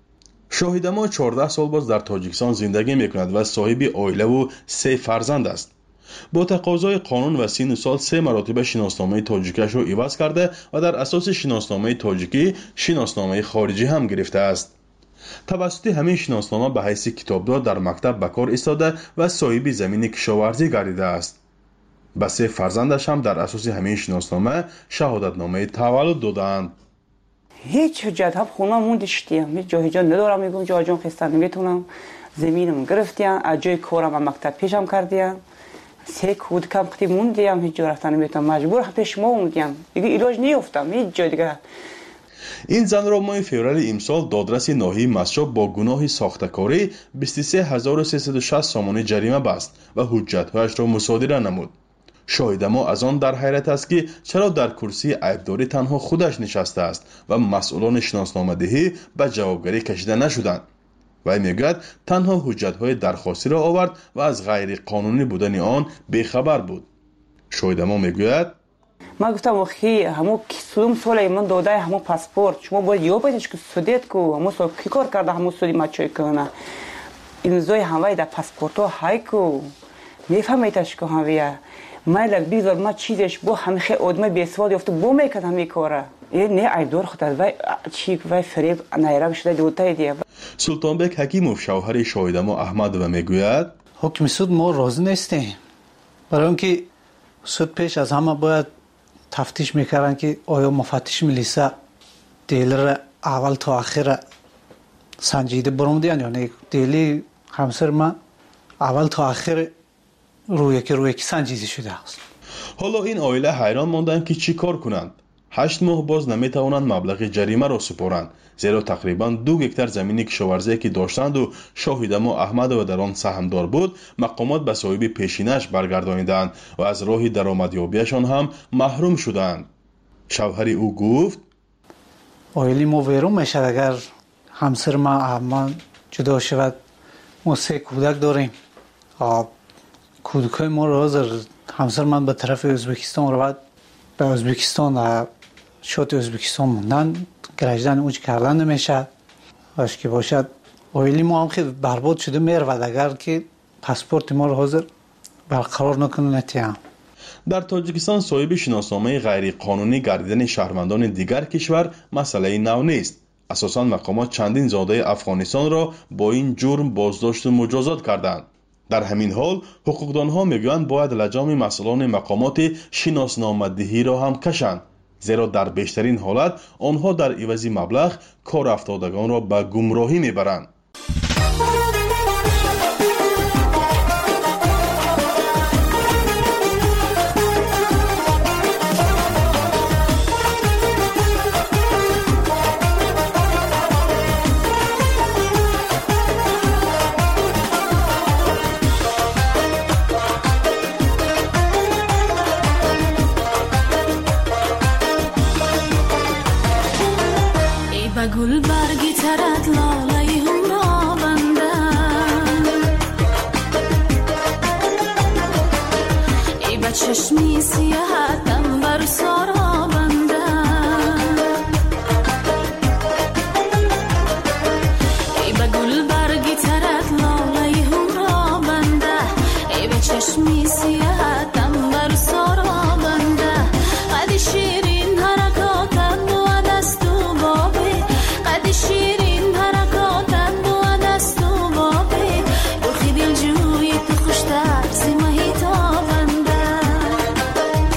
شاهدما چهارده سال باز در تاجیکستان زندگی میکند و صاحب عائله و سه فرزند است. با تقاضای قانون و سین سال سه مراتب شناسنامه تاجیکش را عوض کرده و در اساس شناسنامه تاجیکی شناسنامه خارجی هم گرفته است. توسط همین شناسنامه به حیث کتابدار در مکتب به کار ایستاده و صاحب زمین کشاورزی گردیده است. به سه فرزندش هم در اساس همین شناسنامه شهادتنامه تولد دادند. هیچ حجت هم خونه موندشتیم، هیچ جای جا ندارم. میگم جا جان خستن نمیتونم. زمینم گرفتیم، از جای کارم مکتب پیشم کردیم. سه کودکم ختی موندیم، هیچ جا رفتن نمیتونم. مجبور پیش ما موندیم. دیگه علاج نیافتم هیچ جای دیگه. این زن را ماه فوریه امسال دادرس ناحیه مسجد با گناه ساختکاری بیست و سه هزار و سیصد و شصت سامانه جریمه بست و حجت‌هایش را مصادره نمود. شاهدما از آن در حیرت است که چرا در کرسی عیبداری تنها خودش نشسته است و مسئولان شناسنامه دهی به جوابگری کشیده نشدند. و میگوید تنها حجت‌های درخواستی را آورد و از غیر قانونی بودن آن بیخبر بود. شاهدما میگوید من گفتم اخی همو کدوم سال من داده همو پاسپورت شما باید یابیدش که سودیت کو همو سال کی کار کرده همو سودی مچوی کنه امضای همه در پاسپورت ها های کو میفهمیدش که هاویه مالک بیزار ما چیزش بو همه خیلی آدم بیسواد یافته بو میکرد همه کاره این نه عیب دار خود از وی چی وی فریب نیرم شده دوتای دیگه. سلطانبک حکیموف شوهر شاهدامو احمدووا میگوید حکم سود ما راضی نیستیم، برای اینکه سود پیش از همه باید تفتیش میکردن که آیا مفتش ملیسا دیلر اول تا آخر سنجیده برامدین یا نه. دیلی همسر من اول تا آخر روی که روی که سنجیده شده است. حالا این عائله حیران ماندند که چی کار کنند. هشت ماه باز نمیتوانند مبلغ جریمه را سپارند، زیرا تقریبا دو هکتار زمینی کشاورزی که داشتند و شاهدامو احمدووا در آن سهمدار بود مقامات به صاحب پیشینش برگردانیدند و از راه درآمدیابیشان هم محروم شدند. شوهر او گفت عائله ما ویران میشد اگر همسر ما احمد جدا شود. ما سه کودک داریم. کودکای ما را حاضر همسر من به طرف ازبکستان رفت، به ازبکستان شد ازبکستان موندن، گرجدن اوج کردن نمیشه باش که باشد. عائله ما هم خیلی برباد شده میرود اگر که پاسپورت ما را حاضر برقرار نکنه نتیم. در تاجیکستان صاحب شناسنامه غیر قانونی گردیدن شهروندان دیگر کشور مسئله نو نیست. اساساً مقامات چندین زاده افغانستان را با این جرم بازداشت و مجازات کردند. در همین حال حقوقدانها میگویند باید لجام مسئولان مقامات شناسنامه‌دهی را هم کشند، زیرا در بیشترین حالت آنها در عوض مبلغ کار افتادگان را به گمراهی میبرند. گل برگی ترد لاله هم را بندن ای با چشمی سیاحتم بر سارا بندن ای با گل برگی ترد لاله هم را بنده ای با چشمی سیاحتم بر سارا بنده قد شیرین حرکاتم و دست و بابه قد شیرین حرکاتم و دست و بابه روخی دل جوی تو خوشتر زی ماهی تا بنده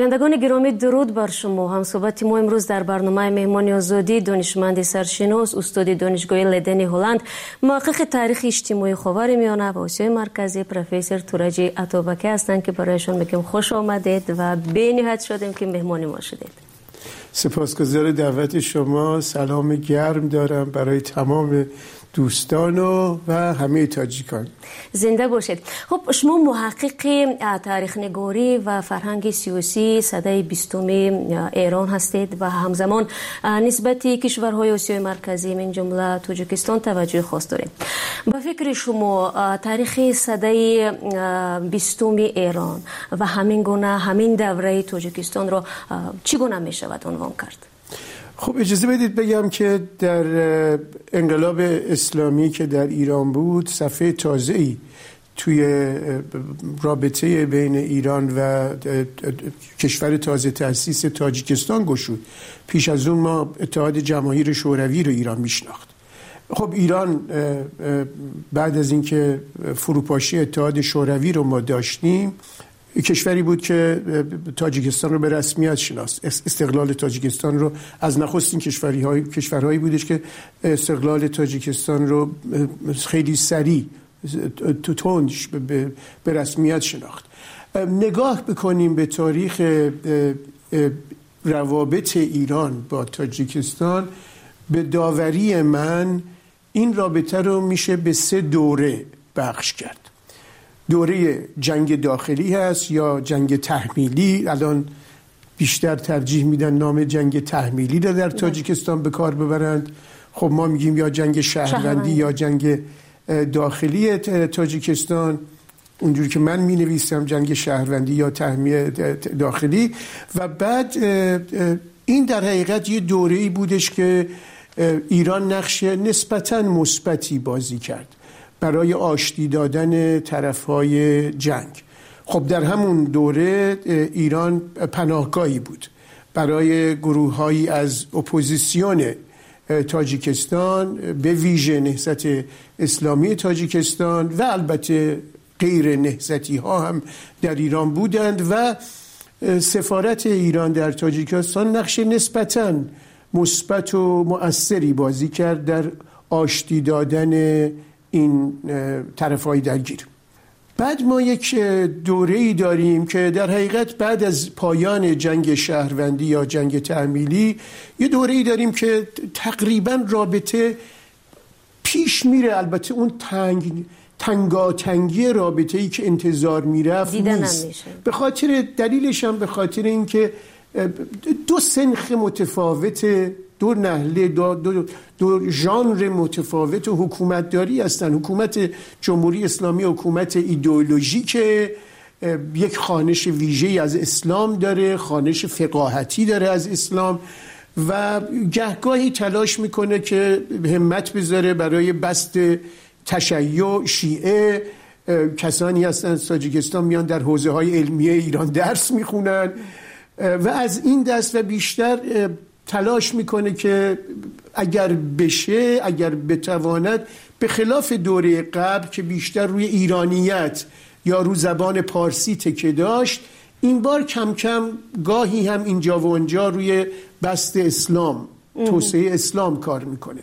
شنوندگان گرامی درود بر شما. هم صحبت ما امروز در برنامه مهمان آزادی دانشمند سرشناس استاد دانشگاه لدن هلند محقق تاریخ اجتماعی خاورمیانه و آسیای مرکزی پروفسور تورجی عطابکی هستند که برایشان میگم خوش آمدید و به نهایت شدیم که مهمان ما شدید. سپاسگزار دعوت شما. سلام گرم دارم برای تمام دوستان و, و همه تاجیکان. زنده باشید. خب شما محقق تاریخ نگاری و فرهنگ سیاسی سده بیستم ایران هستید و همزمان نسبت کشورهای آسیای مرکزی من جمله تاجیکستان توجه خاص دارید. با فکر شما تاریخ سده بیستم ایران و همین گونه همین دوره تاجیکستان را چگونه می شود عنوان کرد؟ خب اجازه بدید بگم که در انقلاب اسلامی که در ایران بود صفحه تازه‌ای توی رابطه بین ایران و کشور تازه تأسیس تاجیکستان گشود. پیش از اون ما اتحاد جماهیر شوروی رو ایران میشناخت. خب ایران بعد از اینکه فروپاشی اتحاد شوروی رو ما داشتیم کشوری بود که تاجیکستان رو به رسمیت شناست. استقلال تاجیکستان رو از نخستین کشوری های کشورهایی بودش که استقلال تاجیکستان رو خیلی سریع تو تندش به رسمیت شناخت. نگاه بکنیم به تاریخ روابط ایران با تاجیکستان، به داوری من این رابطه رو میشه به سه دوره بخش کرد. دوره جنگ داخلی هست یا جنگ تحمیلی. الان بیشتر ترجیح میدن نام جنگ تحمیلی رو در تاجیکستان به کار ببرند. خب ما میگیم یا جنگ شهروندی یا جنگ داخلی تاجیکستان. اونجوری که من می نویسم جنگ شهروندی یا تحمیل داخلی. و بعد این در حقیقت یه دوره‌ای بودش که ایران نقش نسبتاً مثبتی بازی کرد برای آشتی دادن طرف‌های جنگ. خب در همون دوره ایران پناهگاهی بود برای گروه‌هایی از اپوزیسیون تاجیکستان، به ویژه نهضت اسلامی تاجیکستان و البته غیر نهضتی ها هم در ایران بودند و سفارت ایران در تاجیکستان نقش نسبتاً مثبت و مؤثری بازی کرد در آشتی دادن این طرفای درگیر. بعد ما یک دوره‌ای داریم که در حقیقت بعد از پایان جنگ شهروندی یا جنگ تحمیلی یه دوره‌ای داریم که تقریباً رابطه پیش میره. البته اون تنگ تنگاتنگی رابطه‌ای که انتظار میرفت نیست. به خاطر دلیلش هم به خاطر اینکه دو سنخ متفاوت، دو نهله، دو, دو, دو ژانر متفاوت و حکومتداری هستن. حکومت جمهوری اسلامی حکومت ایدئولوژیک، یک خوانش ویژه‌ای از اسلام داره، خوانش فقاهتی داره از اسلام و گهگاهی تلاش میکنه که همت بذاره برای بست تشیع شیعه. کسانی هستن از تاجیکستان میان در حوزه های علمیه ایران درس میخونن و از این دست و بیشتر تلاش میکنه که اگر بشه، اگر بتواند، به خلاف دوره قبل که بیشتر روی ایرانیت یا رو زبان پارسی تکیه داشت، این بار کم کم گاهی هم اینجا و اونجا روی بست اسلام، توسعه اسلام کار میکنه.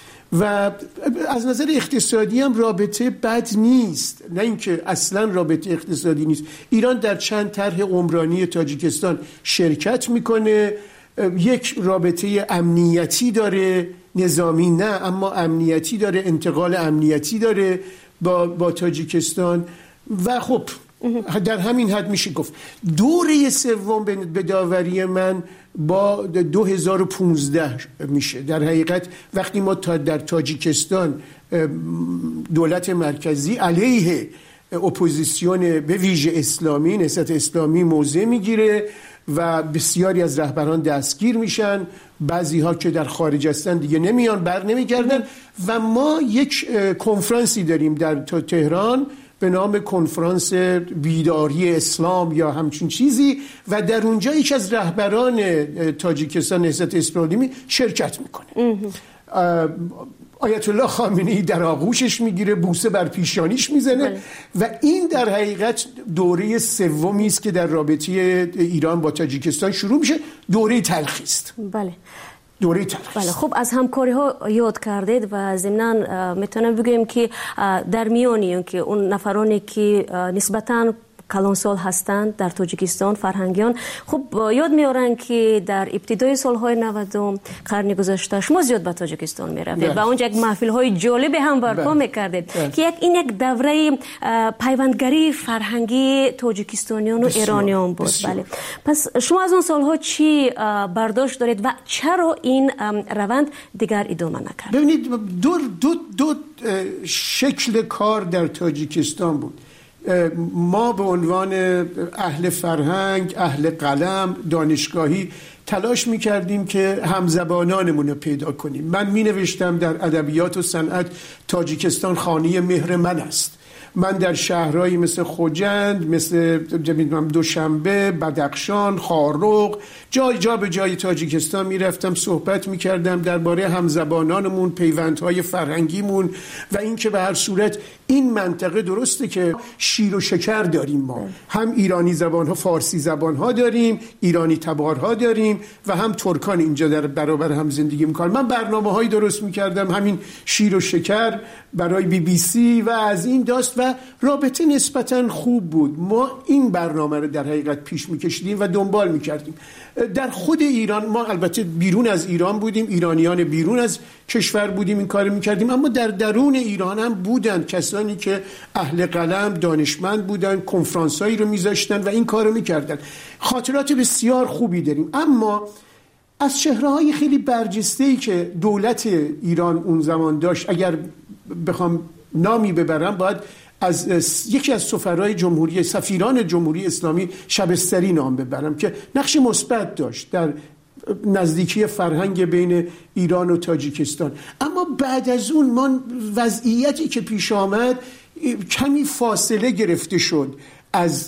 و از نظر اقتصادی هم رابطه بد نیست، نه اینکه اصلا رابطه اقتصادی نیست. ایران در چند طرح عمرانی تاجیکستان شرکت میکنه، یک رابطه امنیتی داره، نظامی نه اما امنیتی داره، انتقال امنیتی داره با, با تاجیکستان و خب در همین حد میشه گفت. دوره سوم به داوری من با دو هزار و پانزده میشه. در حقیقت وقتی ما تا در تاجیکستان دولت مرکزی علیه اپوزیسیون به ویژه اسلامی، نهضت اسلامی موضع میگیره و بسیاری از رهبران دستگیر میشن، بعضی ها که در خارج هستن دیگه نمیان، بر نمیگردن و ما یک کنفرانسی داریم در تهران به نام کنفرانس بیداری اسلام یا همچین چیزی و در اونجا یک از رهبران تاجیکستان نهضت اسلامی شرکت میکنه. آیت الله خامنه‌ای در آغوشش میگیره، بوسه بر پیشانیش میزنه و این در حقیقت دوره سومی است که در رابطه ایران با تاجیکستان شروع میشه. دوره تلخی است. بله دوره تلخی. بله خب از همکاری ها یاد کردید و ضمناً میتونم بگم که در میانی که اون نفرانی که نسبتاً کلانسال هستند در تاجیکستان، فرهنگیان، خب یاد میارن که در ابتدای سالهای نود قرن گذشته شما زیاد به تاجیکستان میرفتید و اونجا یک محفل های جالب هم برپا میکردید که یک این یک دوره پیوندگری فرهنگی تاجیکستانیان و ایرانیان بود. بله. پس شما از اون سالها چی برداشت دارید و چرا این روند دیگر ادامه نکرد؟ ببینید دو دو دو شکل کار در تاجیکستان بود. ما به عنوان اهل فرهنگ، اهل قلم، دانشگاهی تلاش می‌کردیم که همزبانانمون رو پیدا کنیم. من می‌نوشتم در ادبیات و صنعت تاجیکستان خانه مهر من است. من در شهرهایی مثل خوجند، مثل دوشنبه، بدخشان، خارق، جای جا به جای تاجیکستان میرفتم، صحبت میکردم درباره همزبانانمون، پیوندهای فرهنگیمون و اینکه به هر صورت این منطقه درسته که شیر و شکر داریم، ما هم ایرانی زبانها، فارسی زبانها داریم، ایرانی تبارها داریم و هم ترکان اینجا در برابر هم زندگی میکنن. من برنامه‌هایی درست میکردم همین شیر و شکر برای بی بی سی و از این داست و رابطه نسبتاً خوب بود. ما این برنامه رو در حقیقت پیش میکشیدیم و دنبال میکردیم. در خود ایران، ما البته بیرون از ایران بودیم، ایرانیان بیرون از کشور بودیم، این کار میکردیم، اما در درون ایران هم بودن کسانی که اهل قلم، دانشمند بودن، کنفرانسایی رو میذاشتن و این کار رو میکردن. خاطرات بسیار خوبی داریم. اما از چهره‌های خیلی برجسته‌ای که دولت ایران اون زمان داشت، اگر بخوام نامی ببرم، باید از یکی از سفرای جمهوری، سفیران جمهوری اسلامی شبستری نام ببرم که نقش مثبت داشت در نزدیکی فرهنگ بین ایران و تاجیکستان. اما بعد از اون ما وضعیتی که پیش آمد کمی فاصله گرفته شد از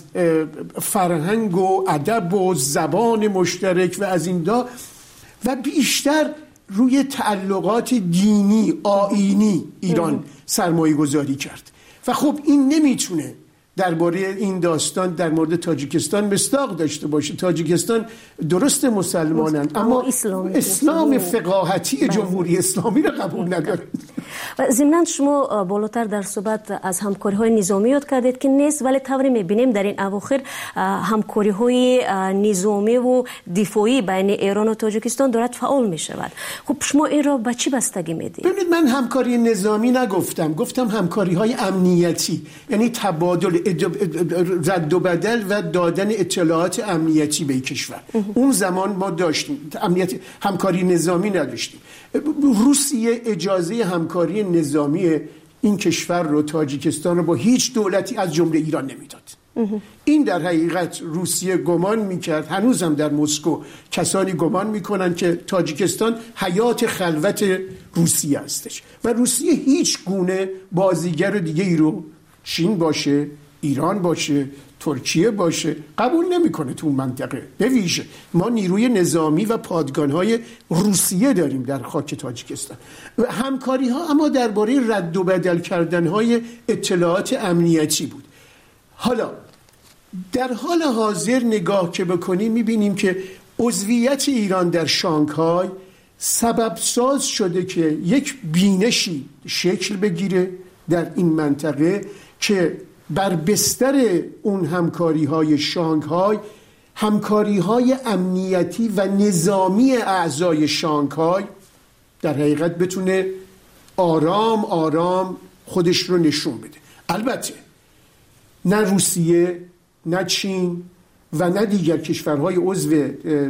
فرهنگ و ادب و زبان مشترک و از این دا و بیشتر روی تعلقات دینی آیینی ایران سرمایه گذاری کرد و خب این نمیتونه درباره این داستان در مورد تاجیکستان مصداق داشته باشه. تاجیکستان درست مسلمانند اما اسلام, اسلام فقاهتی جمهوری اسلامی رو قبول ندارند. و ضمناً شما بالاتر در صحبت از همکاری‌های نظامی یاد کردید که نیست، ولی طوری می‌بینیم در این اواخر همکاری‌های نظامی و دفاعی بین ایران و تاجیکستان دارد فعال می‌شود. خب شما این را به چی بستگی میدید؟ ببینید من همکاری نظامی نگفتم، گفتم همکاری‌های امنیتی، یعنی تبادل رد و بدل و دادن اطلاعات امنیتی به کشور. اون زمان ما داشتیم امنیت، همکاری نظامی نداشتیم. روسیه اجازه همکاری نظامی این کشور رو، تاجیکستان رو، با هیچ دولتی از جمله ایران نمیداد. این در حقیقت روسیه گمان میکرد، هنوزم در مسکو کسانی گمان میکنن که تاجیکستان حیات خلوت روسیه هستش و روسیه هیچ گونه بازیگر دیگه ای رو، چین باشه، ایران باشه، ترکیه باشه، قبول نمیکنه تو اون منطقه. به ویژه ما نیروی نظامی و پادگان‌های روسیه داریم در خاک تاجیکستان. همکاری ها اما درباره رد و بدل کردن‌های اطلاعات امنیتی بود. حالا در حال حاضر نگاه که بکنیم میبینیم که عضویت ایران در شانگهای سبب ساز شده که یک بینشی شکل بگیره در این منطقه که بر بستر اون همکاری های شانگهای، همکاری های امنیتی و نظامی اعضای شانگهای در حقیقت بتونه آرام آرام خودش رو نشون بده. البته نه روسیه، نه چین و نه دیگر کشورهای عضو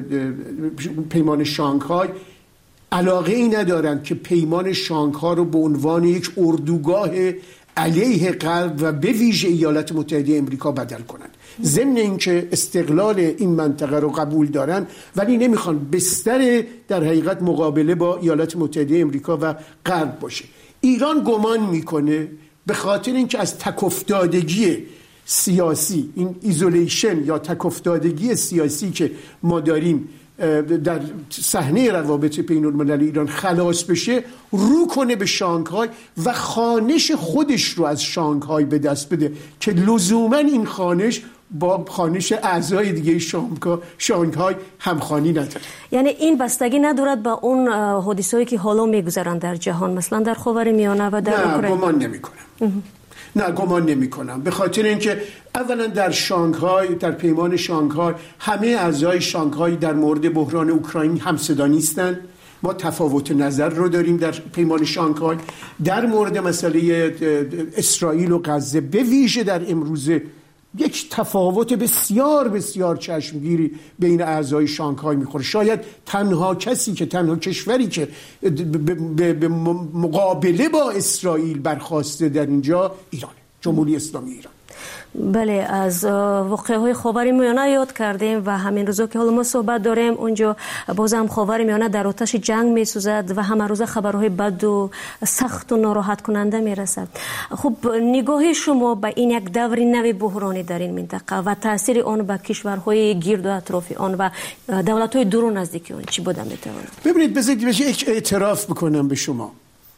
پیمان شانگهای علاقه ای ندارند که پیمان شانگهای رو به عنوان یک اردوگاه علیه غرب و به ویژه ایالات متحده امریکا بدل کنند. ضمن اینکه استقلال این منطقه رو قبول دارن ولی نمیخوان بستر در حقیقت مقابله با ایالات متحده امریکا و غرب باشه. ایران گمان میکنه به خاطر اینکه از تکافتادگی سیاسی، این ایزولیشن یا تکافتادگی سیاسی که ما داریم در صحنه روابط بین‌المللی ایران خلاص بشه، رو کنه به شانگهای و خانش خودش رو از شانگهای به دست بده که لزوما این خانش با خانش اعضای دیگه شانگهای همخوانی نداره. یعنی این بستگی ندارد با اون حادثه‌ای که حالا میگذرن در جهان، مثلا در خاورمیانه و در اوکراین؟ نه گمان نمی‌کنم. نه گمان نمی کنم، به خاطر اینکه اولا در شانگهای، در پیمان شانگهای همه اعضای شانگهای در مورد بحران اوکراین همصدا نیستند. ما تفاوت نظر رو داریم در پیمان شانگهای. در مورد مسئله اسرائیل و غزه به ویژه در امروزه یک تفاوت بسیار بسیار چشمگیری بین اعضای شانگهای میخوره. شاید تنها کسی که تنها کشوری که به مقابله با اسرائیل برخاسته در اینجا ایرانه، جمهوری اسلامی ایران. بله، از واقعه‌های خاورمیانه یاد کردیم و همین روزا که حالا ما صحبت داریم اونجا بازم خاورمیانه در آتش جنگ می‌سوزد و همه روزه خبرهای بد و سخت و ناراحت کننده میرسد. خب نگاه شما به این یک دور نو بحرانی در این منطقه و تاثیر آن به کشورهای گرد و اطراف آن و دولت‌های دور و نزدیک آن چی بوده میتواند؟ ببینید، بذارید یک اعتراف بکنم به شما.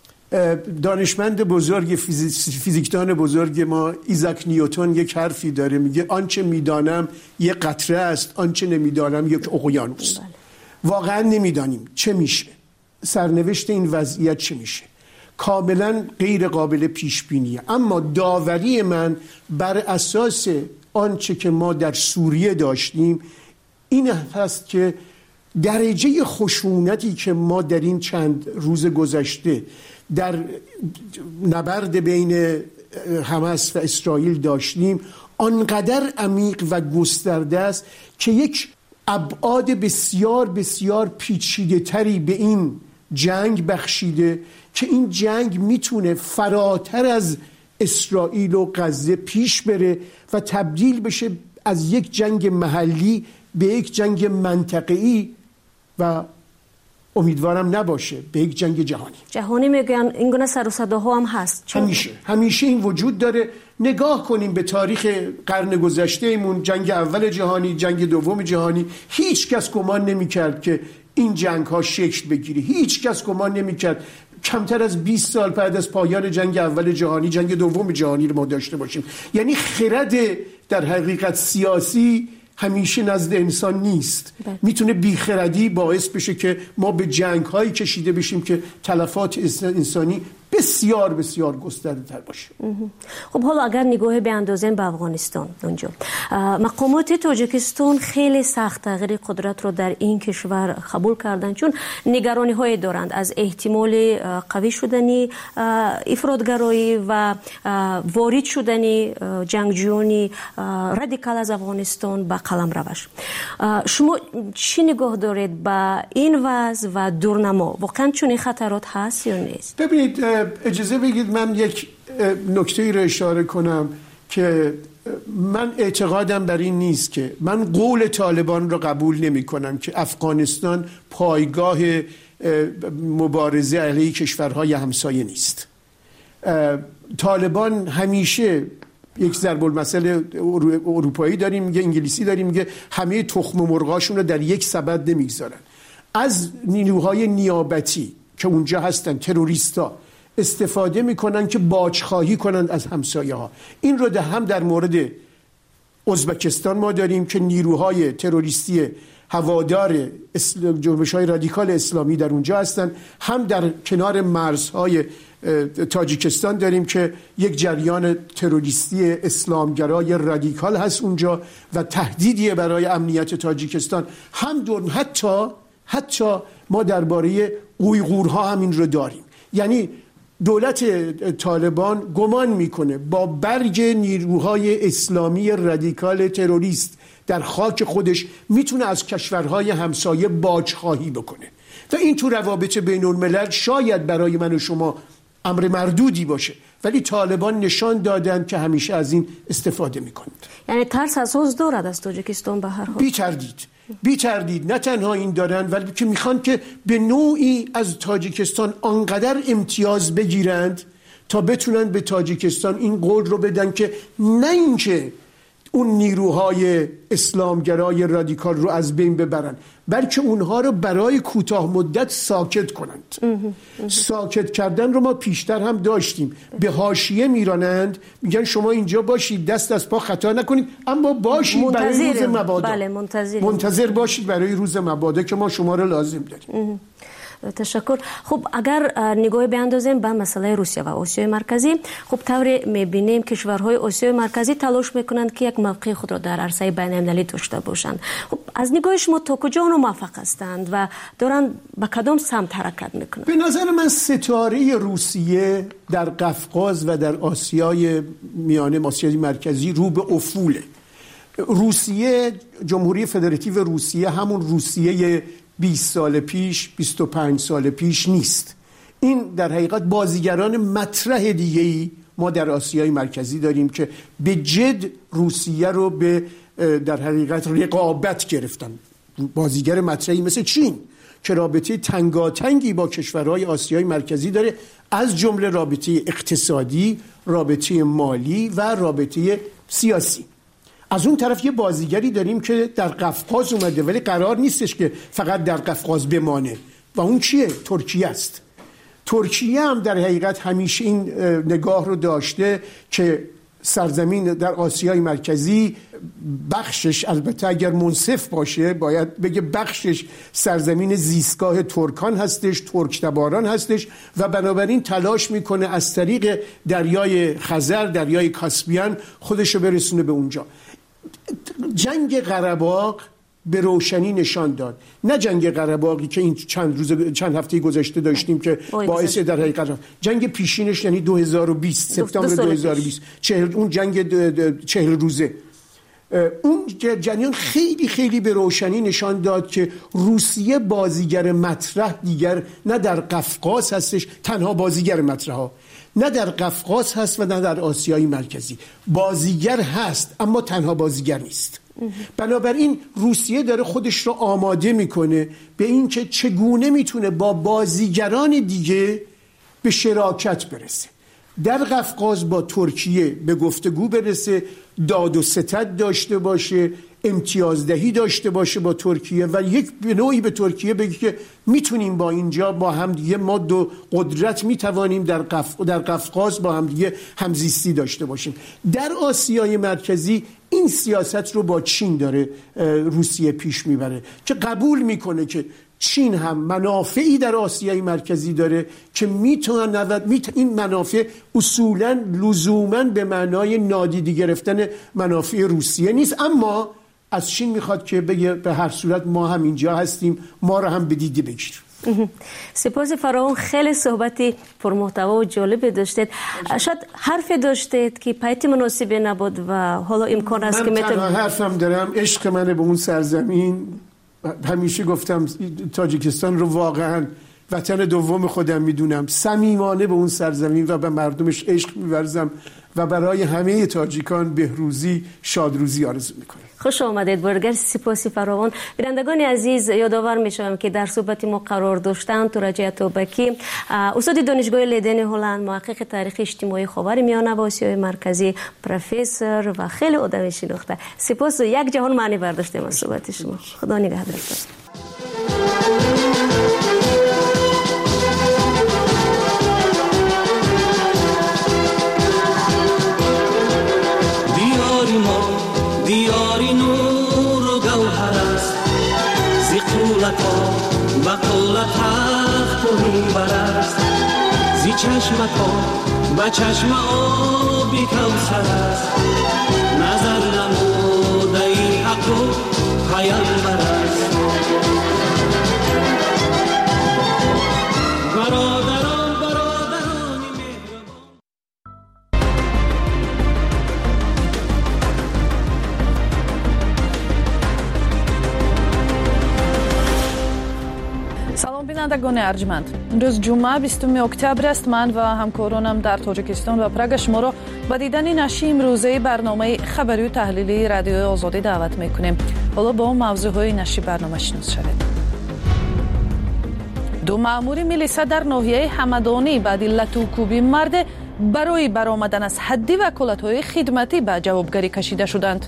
دانشمند بزرگ فیزیکدان بزرگ ما ایزاک نیوتن یک حرفی داره، میگه آنچه میدانم یک قطره است، آنچه نمیدانم یک اقیانوس. واقعا نمیدانیم چه میشه، سرنوشت این وضعیت چه میشه، کاملا غیر قابل پیش بینیه. اما داوری من بر اساس آنچه که ما در سوریه داشتیم این هست که درجه خشونتی که ما در این چند روز گذشته در نبرد بین حماس و اسرائیل داشتیم آنقدر عمیق و گسترده است که یک ابعاد بسیار بسیار پیچیده تری به این جنگ بخشیده که این جنگ میتونه فراتر از اسرائیل و غزه پیش بره و تبدیل بشه از یک جنگ محلی به یک جنگ منطقه‌ای و امیدوارم نباشه به یک جنگ جهانی. جهانی میگن این گونه سر و صداها هم هست. همیشه همیشه این وجود داره. نگاه کنیم به تاریخ قرن گذشتهمون، جنگ اول جهانی، جنگ دوم جهانی، هیچ کس گمان نمی‌کرد که این جنگ ها شکل بگیره. هیچ کس گمان نمی‌کرد کمتر از بیست سال بعد از پایان جنگ اول جهانی جنگ دوم جهانی رو ما داشته باشیم. یعنی خرد در حقیقت سیاسی همیشه نزد انسان نیست. میتونه بیخردی باعث بشه که ما به جنگ هایی کشیده بشیم که تلفات انسانی بسیار بسیار گسترده تر باشه. خب حالا اگر نگاه به اندازه به افغانستان اونجا مقامات تاجیکستان خیلی سخت تغییر قدرت رو در این کشور قبول کردن، چون نگرانی های دارند از احتمال قوی شدنی افراطگرایی و وارد شدنی جنگجویان رادیکال از افغانستان به قلم روش. شما چی نگاه دارید با این وضع و دورنما؟ واقعا چون این خطرات هست یا نیست؟ ببینید، اجازه بگید من یک نکته‌ای رو اشاره کنم که من اعتقادم بر این نیست که من قول طالبان رو قبول نمی کنم که افغانستان پایگاه مبارزه علیه کشورهای همسایه نیست. طالبان همیشه یک ضرب المثل اروپایی داریم، میگه انگلیسی داریم، میگه همه تخم مرغاشون رو در یک سبد نمیگذارن. از نیروهای نیابتی که اونجا هستن، تروریستا، استفاده میکنن که باجخواهی کنند از همسایه ها. این رو ده هم در مورد ازبکستان ما داریم که نیروهای تروریستی هوادار جنبش‌های رادیکال اسلامی در اونجا هستن، هم در کنار مرزهای تاجیکستان داریم که یک جریان تروریستی اسلامگرای رادیکال هست اونجا و تهدیدیه برای امنیت تاجیکستان. هم دور حتی حتی ما درباره اویغورها همین رو داریم. یعنی دولت طالبان گمان میکنه با برگ نیروهای اسلامی رادیکال تروریست در خاک خودش میتونه از کشورهای همسایه باجخواهی بکنه و این تو روابط بین الملل شاید برای من و شما امر مردودی باشه، ولی طالبان نشان دادن که همیشه از این استفاده میکنند. یعنی ترس اساس دارد از تاجیکستان به هر حال؟ بی تردید بی تردید نه تنها این دارن، ولی که میخوان که به نوعی از تاجیکستان آنقدر امتیاز بگیرند تا بتونن به تاجیکستان این قول رو بدن که نه اینکه اون نیروهای اسلامگرای رادیکال رو از بین ببرن، بلکه اونها رو برای کوتاه مدت ساکت کنند. ساکت کردن رو ما پیشتر هم داشتیم. به حاشیه میرانند، میگن شما اینجا باشید، دست از پا خطا نکنید، اما باشید برای روز مبادا. بله منتظر منتظر باشید برای روز مبادا که ما شما رو لازم داریم. تشکر. خب اگر نگاه بیاندازیم به مسئله روسیه و آسیای مرکزی، خب طوری میبینیم کشورهای آسیای مرکزی تلاش میکنند که یک موقع خود را در عرصه بین المللی داشته باشند. خب از نگاه شما تا کجا اونها موفق هستند و دارن به کدام سمت حرکت میکنند؟ به نظر من ستاره روسیه در قفقاز و در آسیای میانه، آسیای مرکزی رو به افوله. روسیه، جمهوری فدراتیو روسیه همون روسیه بیست سال پیش، بیست و پنج سال پیش نیست. این در حقیقت بازیگران مطرح دیگه‌ای ما در آسیای مرکزی داریم که به جد روسیه رو به در حقیقت رقابت گرفتن. بازیگر مطرحی مثل چین که رابطه تنگاتنگی با کشورهای آسیای مرکزی داره، از جمله رابطه اقتصادی، رابطه مالی و رابطه سیاسی. از اون طرف یه بازیگری داریم که در قفقاز اومده، ولی قرار نیستش که فقط در قفقاز بمانه، و اون چیه؟ ترکیه است. ترکیه هم در حقیقت همیشه این نگاه رو داشته که سرزمین در آسیای مرکزی بخشش، البته اگر منصف باشه باید بگه بخشش سرزمین زیستگاه ترکان هستش، ترک تباران هستش، و بنابراین تلاش میکنه از طریق دریای خزر، دریای کاسپیان خودش رو برسونه به اونجا. جنگ قره‌باغ به روشنی نشان داد، نه جنگ قره‌باغی که این چند روز چند هفته گذشته داشتیم که باعث در حقیقت جنگ پیشینش، یعنی دو هزار و بیست سپتامبر دو هزار و بیست، چهل اون جنگ چهل روزه، اون جریان خیلی خیلی به روشنی نشان داد که روسیه بازیگر مطرح دیگر نه در قفقاز هستش، تنها بازیگر مطرح ها نه در قفقاز هست و نه در آسیای مرکزی. بازیگر هست اما تنها بازیگر نیست. بنابراین روسیه داره خودش رو آماده میکنه به این که چگونه میتونه با بازیگران دیگه به شراکت برسه. در قفقاز با ترکیه به گفتگو برسه، داد و ستد داشته باشه، امتیازدهی داشته باشه با ترکیه و یک به نوعی به ترکیه بگه که میتونیم با اینجا با هم دیگه ما دو قدرت میتوانیم در قف... در قفقاز با هم دیگه همزیستی داشته باشیم. در آسیای مرکزی این سیاست رو با چین داره روسیه پیش میبره که قبول میکنه که چین هم منافعی در آسیای مرکزی داره که میتونه میت... این منافع اصولاً لزوماً به معنای نادیده گرفتن منافع روسیه نیست، اما از چین میخواد که بگه به هر صورت ما هم اینجا هستیم، ما رو هم به دیده بگیر. سپاس فراوان، خیلی صحبتی پرمحتوا و جالب داشتید. شاید حرف داشتید که پیت مناسبی نبود و حالا امکان است که من تنها حرفم دارم عشق منه به اون سرزمین. همیشه گفتم تاجیکستان رو واقعا وطن دوم خودم میدونم، صمیمانه به اون سرزمین و به مردمش عشق می‌ورزم و برای همه تاجیکان بهروزی، شادروزی آرزو میکنم. خوش آمدید برگر. سپاسی فراوان. بینندگان عزیز، یادآور میشم که در صحبت ما قرار داشتن تورج اتابکی، استاد دانشگاه لیدن هلند، محقق تاریخ اجتماعی خاورمیانه و آسیای مرکزی، پروفسور و خیلی آدم شناخته. سپاس و یک جهان معنی برداشتیم از صحبت شما. خدا نگهدار. دیاری نور و گوهر است، زی قولت ها و قولت تخت و میبر است، زی چشمت ها و چشم آبی کوثر است، نظر نموده ای حق و پیامبر است. برادران برادران سلام بینندگان ارجمند. امروز جمعه بیستم اکتبر است. من و همکارانم در تاجیکستان و پراگ شما را به دیدن نشر امروزه برنامه خبری و تحلیلی رادیوی آزادی دعوت میکنیم. حالا با موضوعهای نشر برنامه شناس شوید. دو مأمور میلیسا در ناحیه حمدانی بعد لتوکوبی مرد برای برآمدن از حدی وکالت‌های خدمتی به جوابگری کشیده شدند.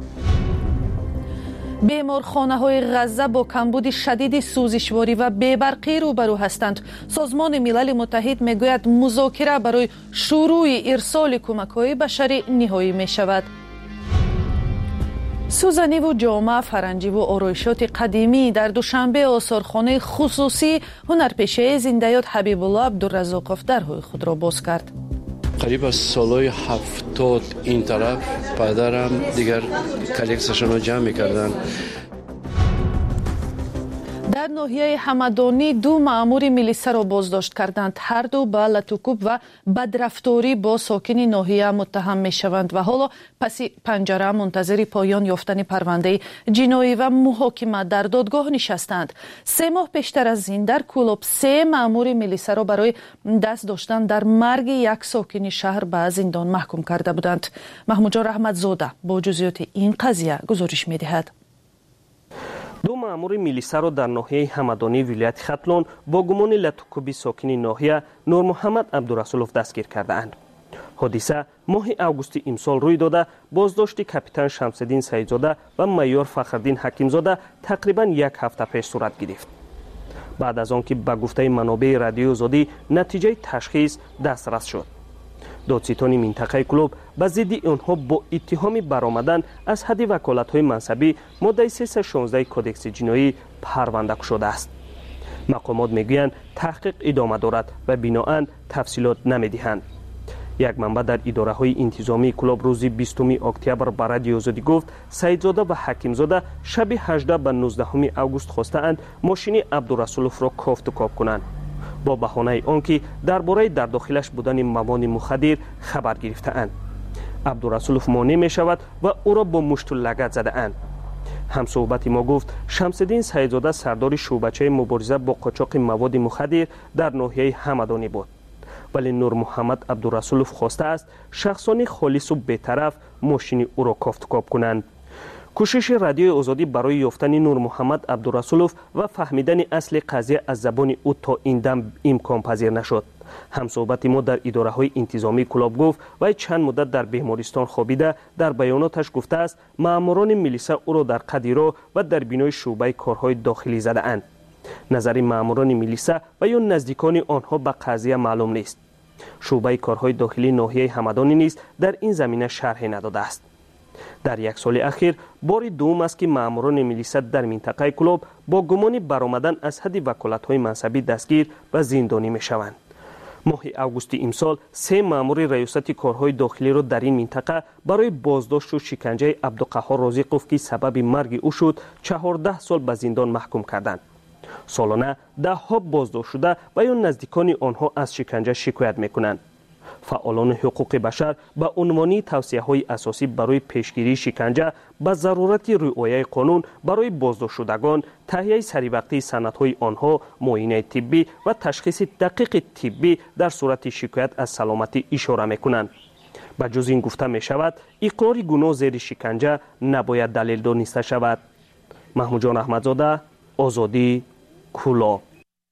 بیمارخانه‌های غزه با کمبود شدید سوزشواری و بی‌برقی روبرو هستند. سازمان ملل متحد میگوید مذاکره برای شروع ارسال کمک‌های بشری نهایی می‌شود. سوزنی و جامه فرنگی و آرایشات قدیمی در دوشنبه آثارخانه خصوصی هنرپیشه زنده‌یاد حبیب الله عبدالرزاقوف درهای خود را باز کرد. قریب از سالهای هفتاد این طرف پدرم دیگر کلکسشون رو جمع می‌کردن. در ناحیه حمدانی دو مأمور میلیسا را بازداشت کردند. هر دو به لطوکوب و بدرفتاری با ساکن ناحیه متهم میشوند و حالا پس پنجره منتظر پایان یافتن پرونده جنایی و محاکمه در دادگاه نشستند. سه ماه پیشتر از این در کولوب سه مأمور میلیسا را برای دست داشتن در مرگ یک ساکن شهر به زندان محکوم کرده بودند. محمود جان رحمتزاده با جزئیات این قضیه گزارش می‌دهد. دو مأمور میلیسا را در ناحیه حمدانی ولایت ختلان با گمان لطوکوبی ساکن ناحیه نور محمد عبدالرسولوف دستگیر کرده‌اند. حادثه ماه آگوست امسال روی داده. بازداشت کاپیتان شمس‌الدین سعیدزاده و مایور فخرالدین حکیمزاده تقریبا یک هفته پیش صورت گرفت. بعد از آنکه به گفته منابع رادیو آزادی نتیجه تشخیص دسترس شد. دادستان منطقه کلوب به ضد آنها با اتهام برآمدن از حد وکالت‌های منصبی ماده سیصد و شانزده کدکس جنایی پرونده شده است. مقامات میگویند تحقیق ادامه دارد و بنااً تفصیلات نمیدهند. یک منبع در اداره های انتظامی کلوب روز بیستم اکتبر به رادیو آزادی گفت سعیدزاده و حکیمزاده شب هجده به نوزدهم آگوست خواستند ماشین عبدالرسولوف را کافت و کاب کنند با بهانه آنکه درباره در داخلش بودن مواد مخدر خبر گرفته‌اند. عبدالرسولوف مانع می شود و او را با مشت و لگد زده اند. همصحبت ما گفت شمس‌الدین سعیدزاده سردار شعبچه مبارزه با قاچاق مواد مخدر در ناحیه حمدانی بود. ولی نور محمد عبدالرسولوف خواسته است شخصان خالص و بی‌طرف ماشین او را کافت و کاب کنند. کوشش رادیو آزادی برای یافتن نور محمد عبدالرسولوف و فهمیدن اصل قضیه از زبان او تا این دم امکان پذیر نشد. همصحبت ما در اداره های انتظامی کلاب گفت و چند مدت در بیمارستان خوابیده. در بیاناتش گفته است ماموران میلیسا او را در قدیرا و در بینای شعبه کارهای داخلی زده اند. نظر ماموران میلیسا و یا نزدیکان آنها به قضیه معلوم نیست. شعبه کارهای داخلی ناحیه حمدانی نیز در این زمینه شرحی نداده است. در یک سال اخیر بار دوم است که ماموران میلیسا در منطقه کلوب با گمان برآمدن از حد وکالت‌های منصبی دستگیر و زندانی می‌شوند. ماه آگوست امسال سه مامور ریاست کارهای داخلی را در این منطقه برای بازداشت و شکنجه عبدالقهار رازقوف که سبب مرگ او شد چهارده سال به زندان محکوم کردند. سالانه ده ها بازداشت شده و یا نزدیکان آنها از شکنجه شکایت می‌کنند. فعالان حقوق بشر به عنوان توصیه‌های اساسی برای پیشگیری شکنجه به ضرورت رعایت قانون برای بازداشت شدگان، تهیه سریع‌وقتی سندهای آنها، معاینه طبی و تشخیص دقیق طبی در صورت شکایت از سلامتی اشاره می‌کنند. به جز این گفته می‌شود اقرار گناه زیر شکنجه نباید دلیل دانسته شود. محمود جان احمدزاده، آزادی، کلوب.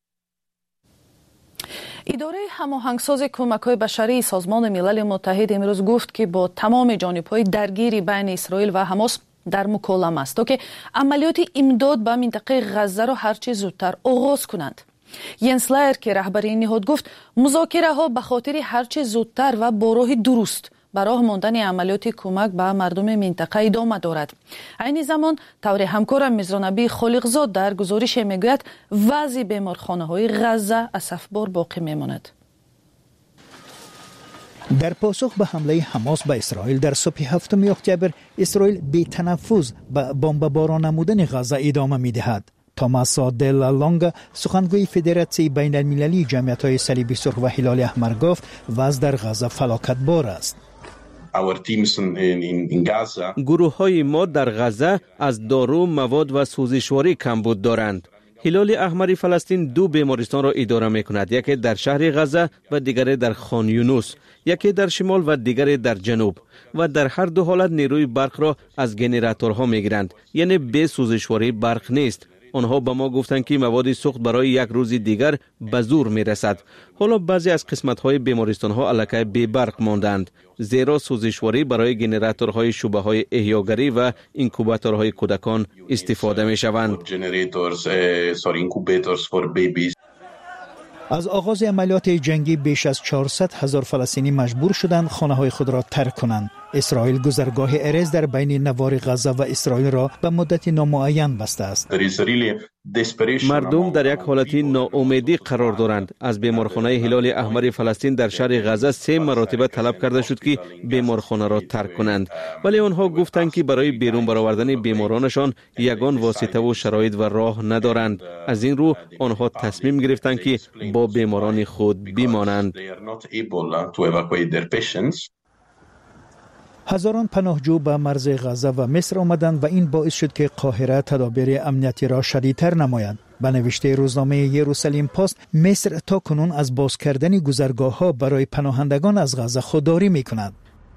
اداره هماهنگساز کمک‌های بشری سازمان ملل متحد امروز گفت که با تمام جانب‌های درگیری بین اسرائیل و حماس در مکالمه است تا که عملیات امداد به منطقه غزه را هرچه زودتر آغاز کنند. ینس لایر که رهبر این نهاد گفت مذاکره ها به خاطر هرچه زودتر و با راه درست برای ماندن عملیات کمک به مردم منطقه ادامه دارد. این زمان طور همکارم میزرانبی خالقزاد در گزارش میگوید وضع بیمارخانه‌های غزه اسفبار باقی میماند. در پاسخ به حمله حماس به اسرائیل در صبح هفتم اکتبر، اسرائیل بی تنفس به بمباران نمودن غزه ادامه میدهد. توماسا دل لانگا سخنگوی فدراسیون بین المللی جمعیت‌های صلیبی سرخ و هلال احمر گفت وضع در غزه فلاکت بار است. گروه های ما در غزه از دارو، مواد و سوزشواری کمبود دارند. هلال احمر فلسطین دو بیمارستان را اداره می کند، یکی در شهر غزه و دیگری در خان یونس، یکی در شمال و دیگری در جنوب، و در هر دو حالت نیروی برق را از گنراتورها می گیرند، یعنی به سوزشواری برق نیست. آنها به ما گفتند که مواد سوخت برای یک روز دیگر به زور می رسد. حالا بعضی از قسمت های بیمارستان ها الکی بی برق ماندند، زیرا سوزشواری برای گنراتورهای شبه های احیاگری و اینکوباتورهای کودکان استفاده می شوند. از آغاز عملیات جنگی بیش از چهارصد هزار فلسطینی مجبور شدند خانه‌های خود را ترک کنند. اسرائیل گذرگاه ارز در بین نوار غزه و اسرائیل را به مدت نامعین بسته است. مردم در یک حالت ناامیدی قرار دارند. از بیمارخانه هلال احمر فلسطین در شهر غزه سه مرتبه طلب کرده شد که بیمارخانه را ترک کنند، ولی آنها گفتند که برای بیرون برآوردن بیمارانشان یگان واسطه و شرایط و راه ندارند. از این رو آنها تصمیم گرفتند که با بیماران خود بمانند. هزاران پناهجو به مرز غزه و مصر آمدند و این باعث شد که قاهره تدابیر امنیتی را شدیدتر نماید. به نوشته روزنامه یروشلیم پست، مصر تا کنون از باز کردن گذرگاه‌ها برای پناهندگان از غزه خودداری می‌کند.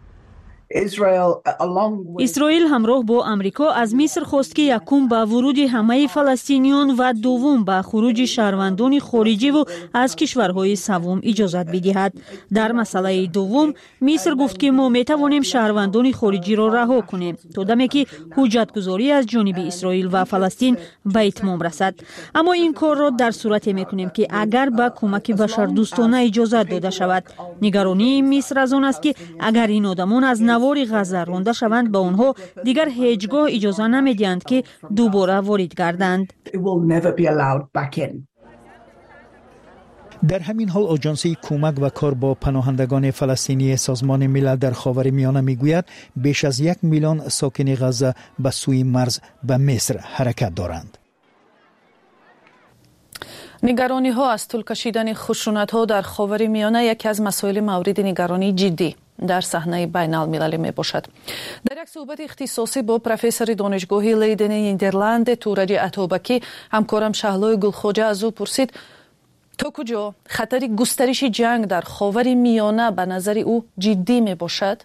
اسرائیل همراه با امریکا از مصر خواست که یکم به ورود همه فلسطینیان و دوم به خروج شهروندان خارجی و از کشورهای سوم اجازت بدهد. در مسئله دوم مصر گفت که ما میتوانیم شهروندان خارجی را رها کنیم تا دمی که حجت گذاری از جانب اسرائیل و فلسطین به اتمام رسد. اما این کار را در صورتی میکنیم که اگر به کمک بشردوستانه اجازت داده شود. نگرانی مصر از آن است که اگر این آدمان از نوار غزه رانده شوند، به آنها دیگر هیچگاه اجازه نمیدهند که دوباره وارد گردند. در همین حال آژانسی کمک و کار با پناهندگان فلسطینی سازمان ملل در خاورمیانه میگوید بیش از یک میلیون ساکن غزه به سوی مرز به مصر حرکت دارند. نگرانی ها از طول کشیدن خشونت ها در خاورمیانه یکی از مسائل مورد نگرانی جدی در صحنه بین المللی می باشد. در یک صحبت اختصاصی با پروفسور دانشگاه لیدن نیدرلند تورج اتابکی، همکارم شهلای گلخوجه از او پرسید تا کجا خطر گسترش جنگ در خاورمیانه به نظر او جدی می باشد؟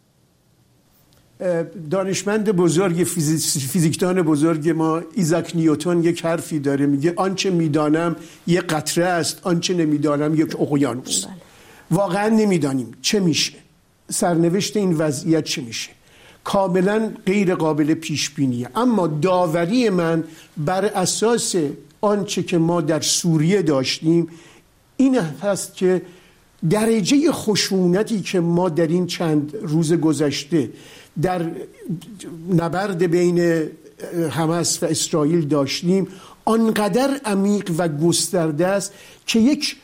دانشمند بزرگ فیزیکدان بزرگ ما ایزاک نیوتن یک حرفی داره، میگه آنچه میدانم یک قطره است، آنچه نمیدانم یک اقیانوس. واقعا نمیدانیم چه میشه، سرنوشت این وضعیت چه میشه، کاملا غیر قابل پیش بینیه. اما داوری من بر اساس آنچه که ما در سوریه داشتیم این هست که درجه خشونتی که ما در این چند روز گذشته در نبرد بین حماس و اسرائیل داشتیم آنقدر عمیق و گسترده است که یک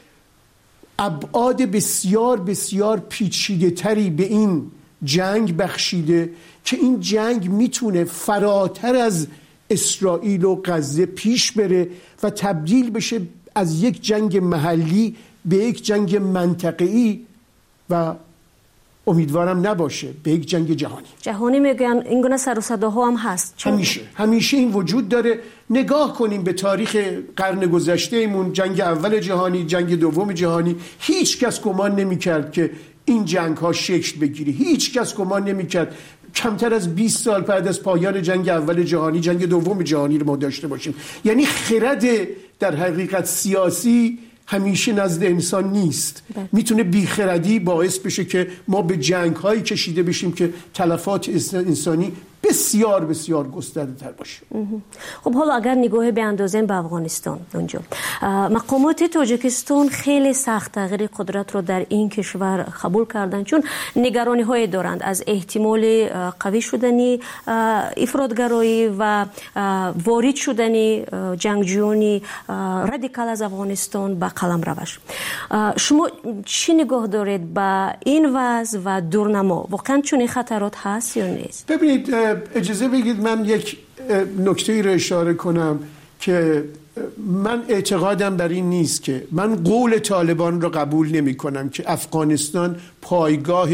ابعاد بسیار بسیار پیچیده تری به این جنگ بخشیده که این جنگ میتونه فراتر از اسرائیل و غزه پیش بره و تبدیل بشه از یک جنگ محلی به یک جنگ منطقه‌ای و امیدوارم نباشه به یک جنگ جهانی. جهانی میگن این گونه سر و صداها هم هست. چون همیشه همیشه این وجود داره. نگاه کنیم به تاریخ قرن گذشتهمون، جنگ اول جهانی، جنگ دوم جهانی، هیچ کس گمان نمی‌کرد که این جنگ ها شکل بگیره. هیچ کس گمان نمی‌کرد کمتر از بیست سال بعد از پایان جنگ اول جهانی جنگ دوم جهانی رو ما داشته باشیم. یعنی خرد در حقیقت سیاسی همیشه نزد انسان نیست. میتونه بیخردی باعث بشه که ما به جنگ هایی کشیده بشیم که تلفات انسانی بسیار بسیار گسترده تر باشه. خب حالا اگر نگاه به اندازه به افغانستان اونجا مقامات تاجیکستان خیلی سخت تغییر قدرت رو در این کشور قبول کردن، چون نگرانی های دارند از احتمال قوی شدنی افراطگرایی و وارد شدنی جنگجویان رادیکال از افغانستان به قلم روش. شما چی نگاه دارید به این وضع و دورنما؟ واقعا چون خطرات هست یا نیست؟ ببینید، اجازه بگید من یک نکته رو اشاره کنم که من اعتقادم بر این نیست که من قول طالبان رو قبول نمی کنم که افغانستان پایگاه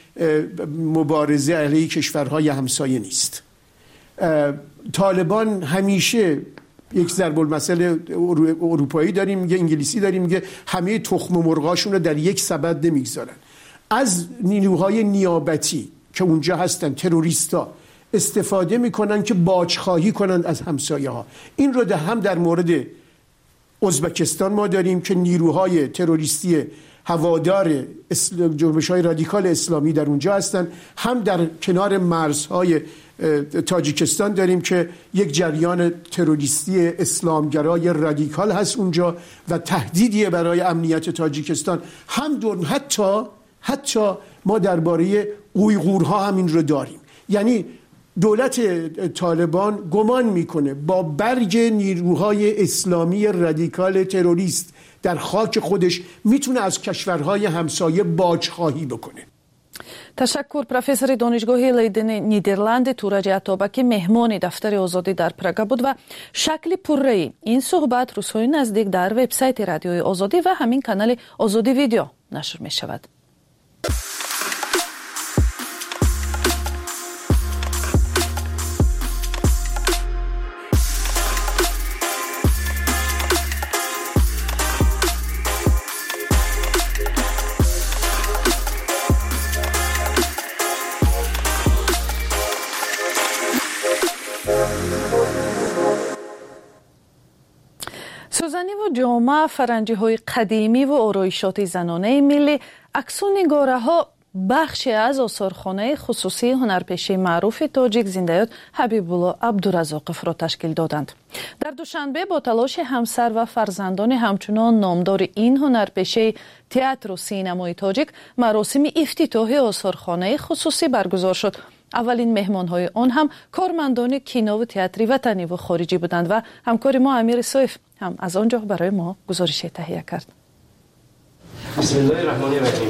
مبارزه علیه کشورهای همسایه نیست. طالبان همیشه یک ضرب المثل اروپایی داریم، میگه انگلیسی داریم، میگه همه تخم مرغاشون رو در یک سبد نمیگذارن. از نیروهای نیابتی که اونجا هستن، تروریستا، استفاده میکنن که باجخواهی کنند از همسایه ها. این رو ده هم در مورد ازبکستان ما داریم که نیروهای تروریستی هوادار جنبش‌های رادیکال اسلامی در اونجا هستن، هم در کنار مرزهای تاجیکستان داریم که یک جریان تروریستی اسلامگرای رادیکال هست اونجا و تهدیدیه برای امنیت تاجیکستان. هم دور حتی حتی ما درباره اویغورها هم این رو داریم. یعنی دولت طالبان گمان میکنه با برگ نیروهای اسلامی رادیکال تروریست در خاک خودش میتونه از کشورهای همسایه باجخواهی بکنه. تشکر. پروفسور دانشگاه لیدن نیدرلند توراج عطابکی مهمان دفتر آزادی در پراگ بود و شکل پررأی این صحبت روزهای نزدیک در وبسایت رادیوی آزادی و همین کانال آزادی ویدیو نشر می شود. سوزنی و جامعه فرنگی های قدیمی و آرایشات زنانه ملی عکسون نگاره ها بخشی از آثارخانه خصوصی هنرپیشه معروف تاجیک زنده‌یاد حبیب الله عبدالرزاقف را تشکیل دادند. در دوشنبه با تلاش همسر و فرزندان همچنان نامدار این هنرپیشه تئاتر و سینمای تاجیک مراسم افتتاح آثارخانه خصوصی برگزار شد. اولین مهمان‌های آن هم کارمندان کینو و تئاتری وطنی و خارجی بودند و همکار ما امیر سویف هم از آنجا برای ما گزارش تهیه کرد. بسم الله الرحمن الرحیم.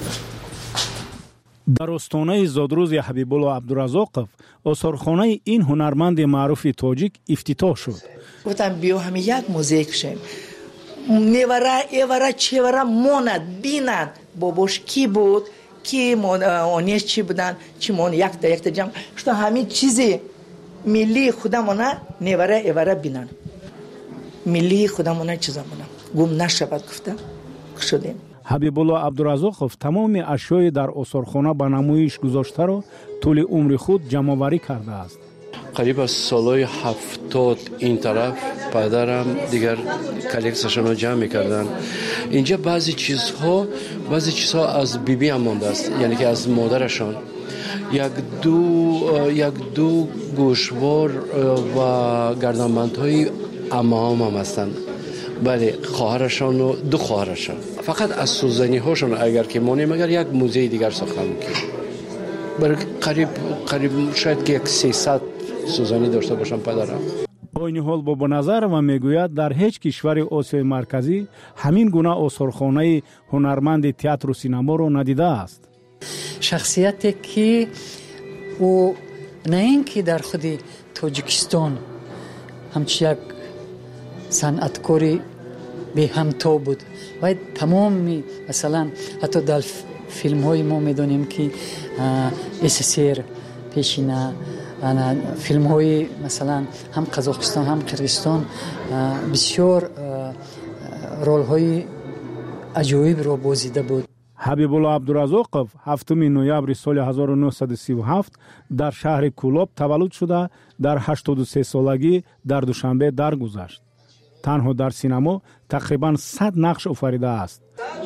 در استانه زادروز حبیب الله عبدالرزاقف آثارخانه این هنرمند معروف تاجیک افتتاح شد. گفتم بیا همین یک موزه کشیم. نیوره ایوره چیوره موند بینند باباش کی بود، کی آنیش چی بودن، چی مون یک تا یک تا جمع شد. همین چیزی ملی خودمونه نیوره ایوره بینن، ملی خودمونه چیزمونه گم نشود. گفتم شدیم. حبیب الله عبدالرزاقف تمام اشیای در آثارخانه به نمایش گذاشته را طول عمر خود جمع‌آوری کرده است. قریب از سالهای هفتاد این طرف پدرم دیگر کلکسشون رو جمع می‌کردن. اینجا بعضی چیزها بعضی چیزها از بیبی هم مانده است، یعنی که از مادرشان. یک دو یک دو گوشوار و گردنبندهای عمام هم هستند. بله، خواهرشان و دو خواهرشان. فقط از سوزنی هاشون اگر که مانیم اگر یک موزه دیگر ساختن می‌کنیم. برای قریب قریب شاید که یک سیصد سوزنی داشته باشم پدرم. با این حال با نظر و میگوید در هیچ کشور آسیای مرکزی همین گونه آثارخانه هنرمند تئاتر و سینما رو ندیده است. شخصیتی که او نه اینکه در خود تاجیکستان همچی یک صنعتکاری به همتا بود و تمام مثلا حتی در فیلم های ما میدونیم که اسسر پیشینه فیلم های مثلا هم قزاقستان هم قرقیزستان بسیار رول های عجایب را بازیده بود. حبیب الله عبدالرزاقف هفتم نوامبر سال هزار و نهصد و سی و هفت در شهر کولاب تولد شده در هشتاد و سه سالگی در دوشنبه درگذشت. تنها در سینما تقریباً صد نقش آفریده است.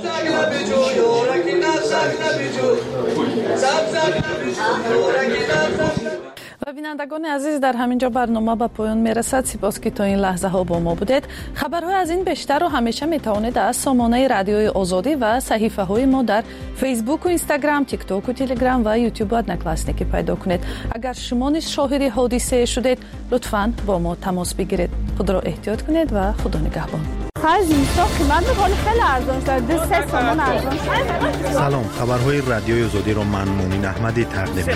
و بینندگان عزیز، در همینجا برنامه به پایان میرسد. سپاس که تا این لحظه ها با ما بودید. خبرهای از این بیشتر رو همیشه میتوانید از سامانه رادیوی آزادی و صحیفه های ما در فیسبوک و اینستاگرام، تیک تاک و تلگرام و یوتیوب ادنکلاسنیکی پیدا کنید. اگر شما نیز شاهد حادثه شدید لطفاً با ما تماس بگیرید. خود را احتیاط کنید و خدا نگهبان. خرج اینستا قیمت می‌کنه خیلی ارزان شده. سه تومان ارزان شده. سلام، خبرهای رادیوی آزادی را من مؤمن احمدی تقدیم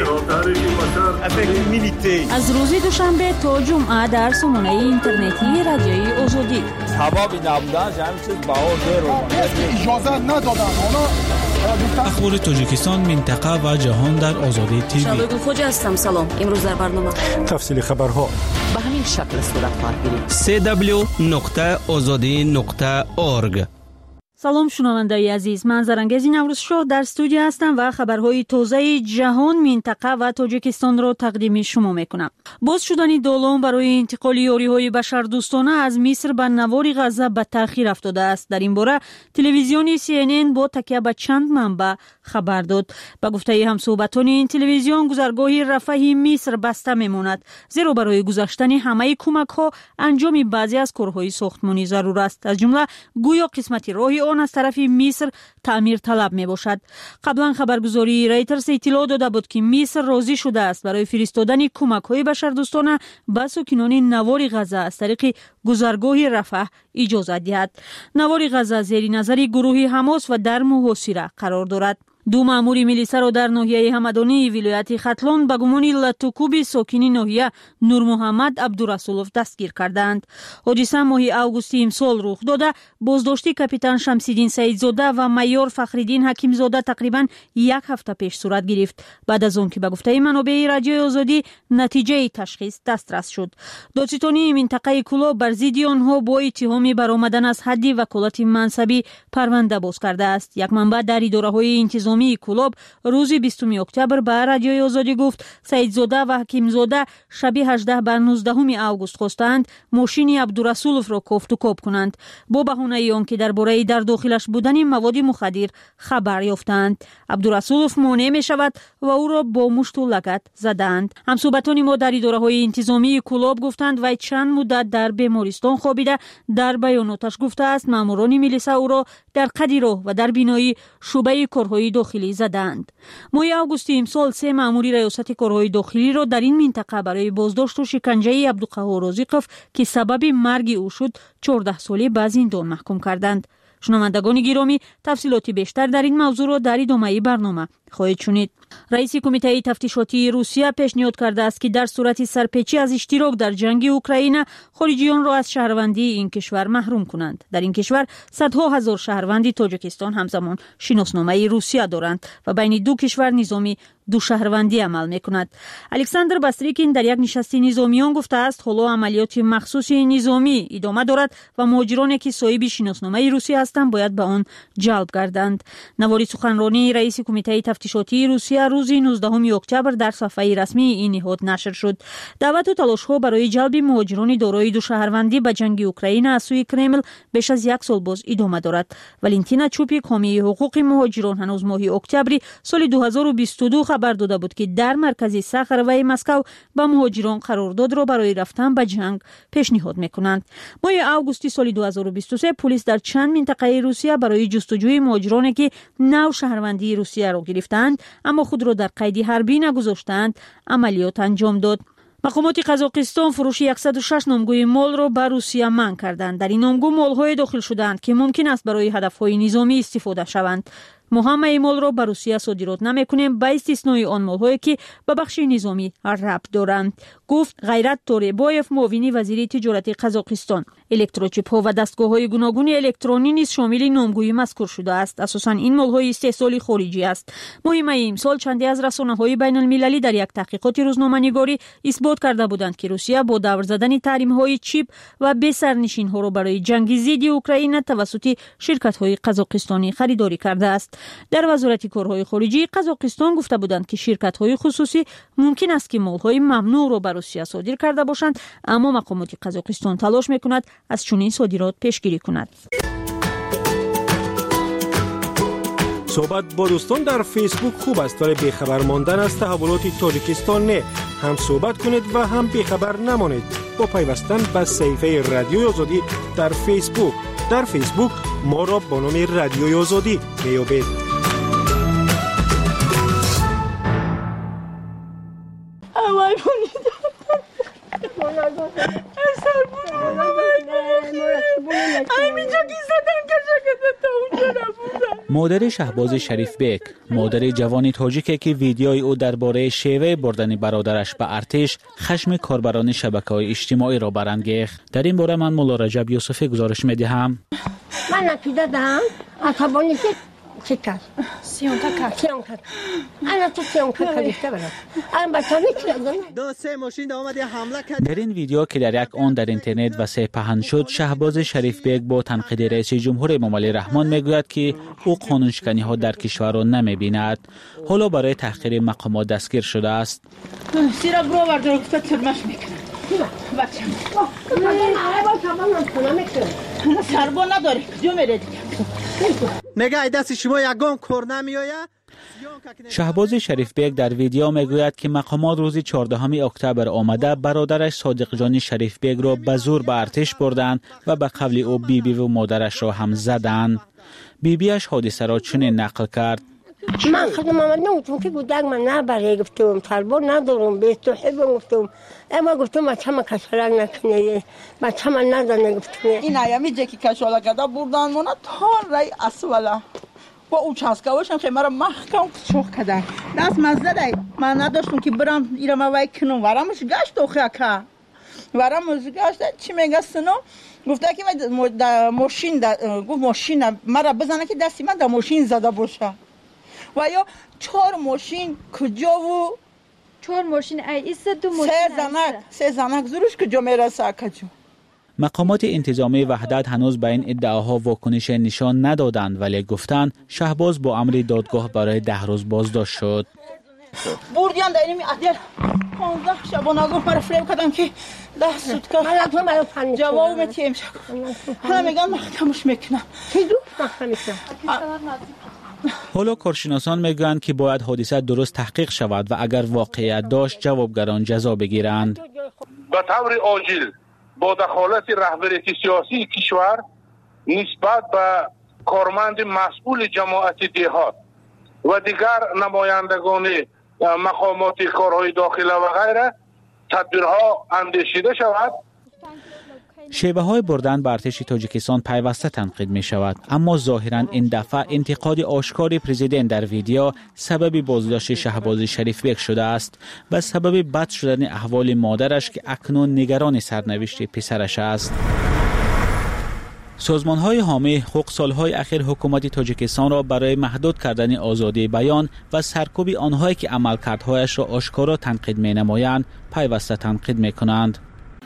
می‌کنم. از روز دوشنبه تا جمعه در سامانه اینترنتی رادیوی آزادی. ثوابی نبودن همین چیز باور رو اجازه ندادن. اخبار تاجیکستان، منطقه و جهان در آزادی تیوی. شالودو خوج هستم. سلام. امروز در برنامه تفصیل خبرها به همین شکل صورت خواهد گرفت. سی دبلیو نقطه آزادی نقطه اورگ سلام شنوندگان عزیز، من زرنگز نوروزشاه در استودیو هستم و خبرهای تازه جهان، منطقه و تاجیکستان را تقدیم شما میکنم. باز شدن دولان برای انتقال یاریهای بشردوستانه از مصر به نوار غزه به تأخیر افتاده است. در این باره تلویزیون سی ان ان با تکیه به چند منبع خبر داد. به گفته همصحبتان این تلویزیون، گذرگاه رفح مصر بسته میماند، زیرا برای گذاشتن همه کمک ها انجام بعضی از کارهای ساختمانی ضرور است. از جمله گویا قسمتی راهی آن از طرف مصر تعمیر طلب می باشد. قبلا خبرگزاری رایترز اطلاع داده بود که مصر راضی شده است برای فرستادن کمک های بشردوستانه به ساکنان نوار غزه از طریق گذرگاه رفح اجازه دهد. نوار غزه زیر نظر گروه حماس و در محاصره قرار دارد. دو مأمور میلیسا را در ناحیه همدانی ولایت ختلان به گمان لطوکوب ساکن ناحیه نور محمد عبدالرسولوف دستگیر کردند. حادثه ماه اوگوست امسال رخ داده. بازداشتی کاپیتان شمسیدین سعیدزاده و مایور فخریدین حکیمزاده تقریبا یک هفته پیش صورت گرفت، بعد از آن که به گفته منابع رادیوی آزادی نتیجه تشخیص دسترس شد. دادستانی منطقه کلاب بر ضد آنها با اتهام برآمدن از حد وکالت منصبی پرونده باز کرده است. یک منبع در اداره‌های انتظامی کلاب روز بیستم اکتبر به رادیوی آزادی گفت سعیدزاده و حکیمزاده شب هجده بر نوزدهم اوگوست خواستند ماشین عبدالرسولوف را کافت و کاب کنند با بهانه آنکه درباره در داخلش بودن مواد مخدر خبر یافتند. عبدالرسولوف مانع می شود و او را با مشت و لگد زدند. همصحبتان ما در اداره‌های انتظامی کلاب گفتند وی چند مدت در بیمارستان خوابیده. در بیاناتش گفته است ماموران میلیسا او را در قدی راه و در بینایی شعبه کارهای داخلی زدند. ماه اوگوست امسال سه مأمور ریاست کارهای داخلی را در این منطقه برای بازداشت و شکنجه عبدالقهار رازقوف که سبب مرگ او شد چهارده ساله به زندان محکوم کردند. شنوندگان گرامی، تفصیلات بیشتر در این موضوع را در ادامه برنامه خواهید شنید. رئیس کمیته تفتیشاتی روسیه پیشنهاد کرده است که در صورت سرپیچی از اشتراک در جنگ اوکراین خارجیان را از شهروندی این کشور محروم کنند. در این کشور صدها هزار شهروندی تاجیکستان همزمان شناسنامه روسیه دارند و بین دو کشور نظامی دو شهروندی عمل میکند. الکساندر باستریکین در یک نشست نظامیان گفته است حالا عملیات مخصوص نظامی ادامه دارد و مهاجرانی که صاحب شناسنامه روسیه هستند باید به آن جلب گردند. نواری سخنرانی رئیس کمیته تفتیشاتی روسیه روز نوزدهم اکتبر در صفحه رسمی این نهاد نشر شد. دعوت و تلاش‌ها برای جلب مهاجران دارای دو شهروندی به جنگ اوکراین از سوی کرمل بیش از یک سال باز ادامه دارد. والنتینا چوپیک حامی حقوق مهاجران هنوز ماه اکتبر سال دو هزار و بیست و دو خبر داده بود که در مرکز ساخروی مسکو با مهاجران قرارداد را برای رفتن به جنگ پیشنهاد میکنند. ماه اوگوست سال دو هزار و بیست و سه پلیس در چند منطقه روسیه برای جستجوی مهاجرانی که نو شهروندی روسیه را گرفتند اما خود را در قید حربی نگذاشتند عملیات انجام داد. مقامات قزاقستان فروش صد و شش نامگوی مال را به روسیه منع کردند. در این نامگو مال‌های داخل شدند که ممکن است برای هدف‌های نظامی استفاده شوند. ما همه مال را به روسیه صادرات نمی‌کنیم به استثنای آن مال‌هایی که به بخش نظامی ربط دارند، گفت غیرت توریبایف معاون وزیر تجارت قزاقستان. الکتروچیپ‌ها و دستگاه‌های گوناگون الکترونی نیز شامل نامگویی مذکور شده است. اساساً این مال‌های استحصال خارجی است. ماه امسال چندی از رسانه‌های بین‌المللی در یک تحقیقات روزنامه‌نگاری اثبات کرده بودند که روسیه با دور زدن تحریم‌های چیپ و بی سرنشین‌ها را برای جنگ ضد اوکراین توسط شرکت‌های قزاقستانی خریداری کرده است. در وزارت کارهای خارجی قزاقستان گفته بودند که شرکت‌های خصوصی ممکن است که مال‌های ممنوع را به روسیه صادر کرده باشند، اما مقامات قزاقستان تلاش می‌کند از چنین صادرات پیشگیری کند. صحبت با دوستان در فیسبوک خوب است ولی بیخبر ماندن از تحولات تاجیکستان نه. هم صحبت کنید و هم بیخبر نمانید با پیوستن به صفحه رادیوی آزادی در فیسبوک. در فیسبوک ما را با نام رادیوی آزادی میابید. مادر شهباز شریف بیک، مادر جوان تاجیک که ویدیوی او درباره شیوه بردن برادرش به ارتش خشم کاربران شبکه‌های اجتماعی را برانگیخت. در این باره من مولا رجب یوسفی گزارش می‌دهم. من نتیجه دادم عصبانی که چیکار سیون تا سیون تا انا تو سیون تا کلیته بله ام بچه‌ها می‌کنن دو سه ماشین اومد حمله کرد. در این ویدیو که در یک آن در اینترنت وسیع پهن شد، شهباز شریف بیگ با تنقید رئیس جمهور امامعلی رحمان میگوید که او قانونشکنی ها در کشور را نمی‌بیند. حالا برای تحقیر مقامات دستگیر شده است. سیرا برو بردار که ترمش میکنه بچه سربا نداری کجا میره دیگه میگه ای دست شما یگان کور نمیآید. شهباز شریف بیگ در ویدیو میگوید که مقامات روز چهاردهم اکتبر آمده برادرش صادق جان شریف بیگ را به زور به ارتش بردند و به قول او بیبی و مادرش را هم زدند. بیبیش حادثه را چنین نقل کرد: من خودم آمد نگفتم که گودک من نبره گفتم تربار ندارم به تو حبم گفتم اما گفتم بچه من کشالک نکنه بچه من نزنه گفتم این ایامی جه که کشالک ادا بردن منو تا رای اسولا با او چسکاوشم که مرا محکم چوخ کردن دست مزده دی من نداشتم که برم ایرم وای کنم ورمش گشت اوخیا که ورمش گشت چی میگه سنو گفته که من ماشین گفت ماشین مرا بزنه که دستی من در ماشین زده باشه و یا چهار ماشین کجا و چهار ماشین ای ایست دو ماشین سه زنک سه زنک زروش کجا میرسه کجا. مقامات انتظامی وحدت هنوز به این ادعاها واکنش نشان ندادند ولی گفتند شهباز با امر دادگاه برای ده روز بازداشت شد. بردیان در اینمی عدل پانزده شبانگاه مرا فریب کردم که ده سوتکا جواب میتیم حالا میگن محکمش میکنم چی دو محکمش حالا کارشناسان میگویند که باید حادثه درست تحقیق شود و اگر واقعیت داشت جوابگران جزا بگیرند. به طور عاجل با دخالت رهبری سیاسی کشور نسبت به کارمند مسئول جماعت دهات و دیگر نمایندگان مقامات کارهای داخله و غیره تدبیرها اندیشیده شود. شیوه های بردن به ارتش تاجیکستان پیوسته تنقید می شود، اما ظاهرا این دفعه انتقاد آشکار پرزیدنت در ویدیو سبب بازداشت شهباز شریف بیگ شده است و سبب بد شدن احوال مادرش که اکنون نگران سرنوشت پسرش است. سازمان های حامی حقوق سالهای اخیر حکومت تاجیکستان را برای محدود کردن آزادی بیان و سرکوب آنهایی که عملکردهایش را آشکارا تنقید می نمایند پیوسته تنقید می کنند.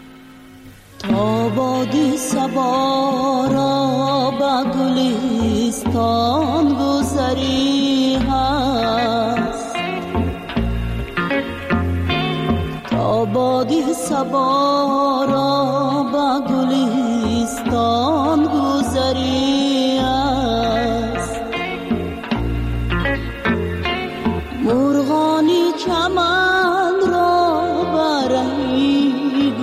آبادی صبا را با گلستان گذری هست آبادی صبا را با گلستان گذری هست مرغانی چمن را برهی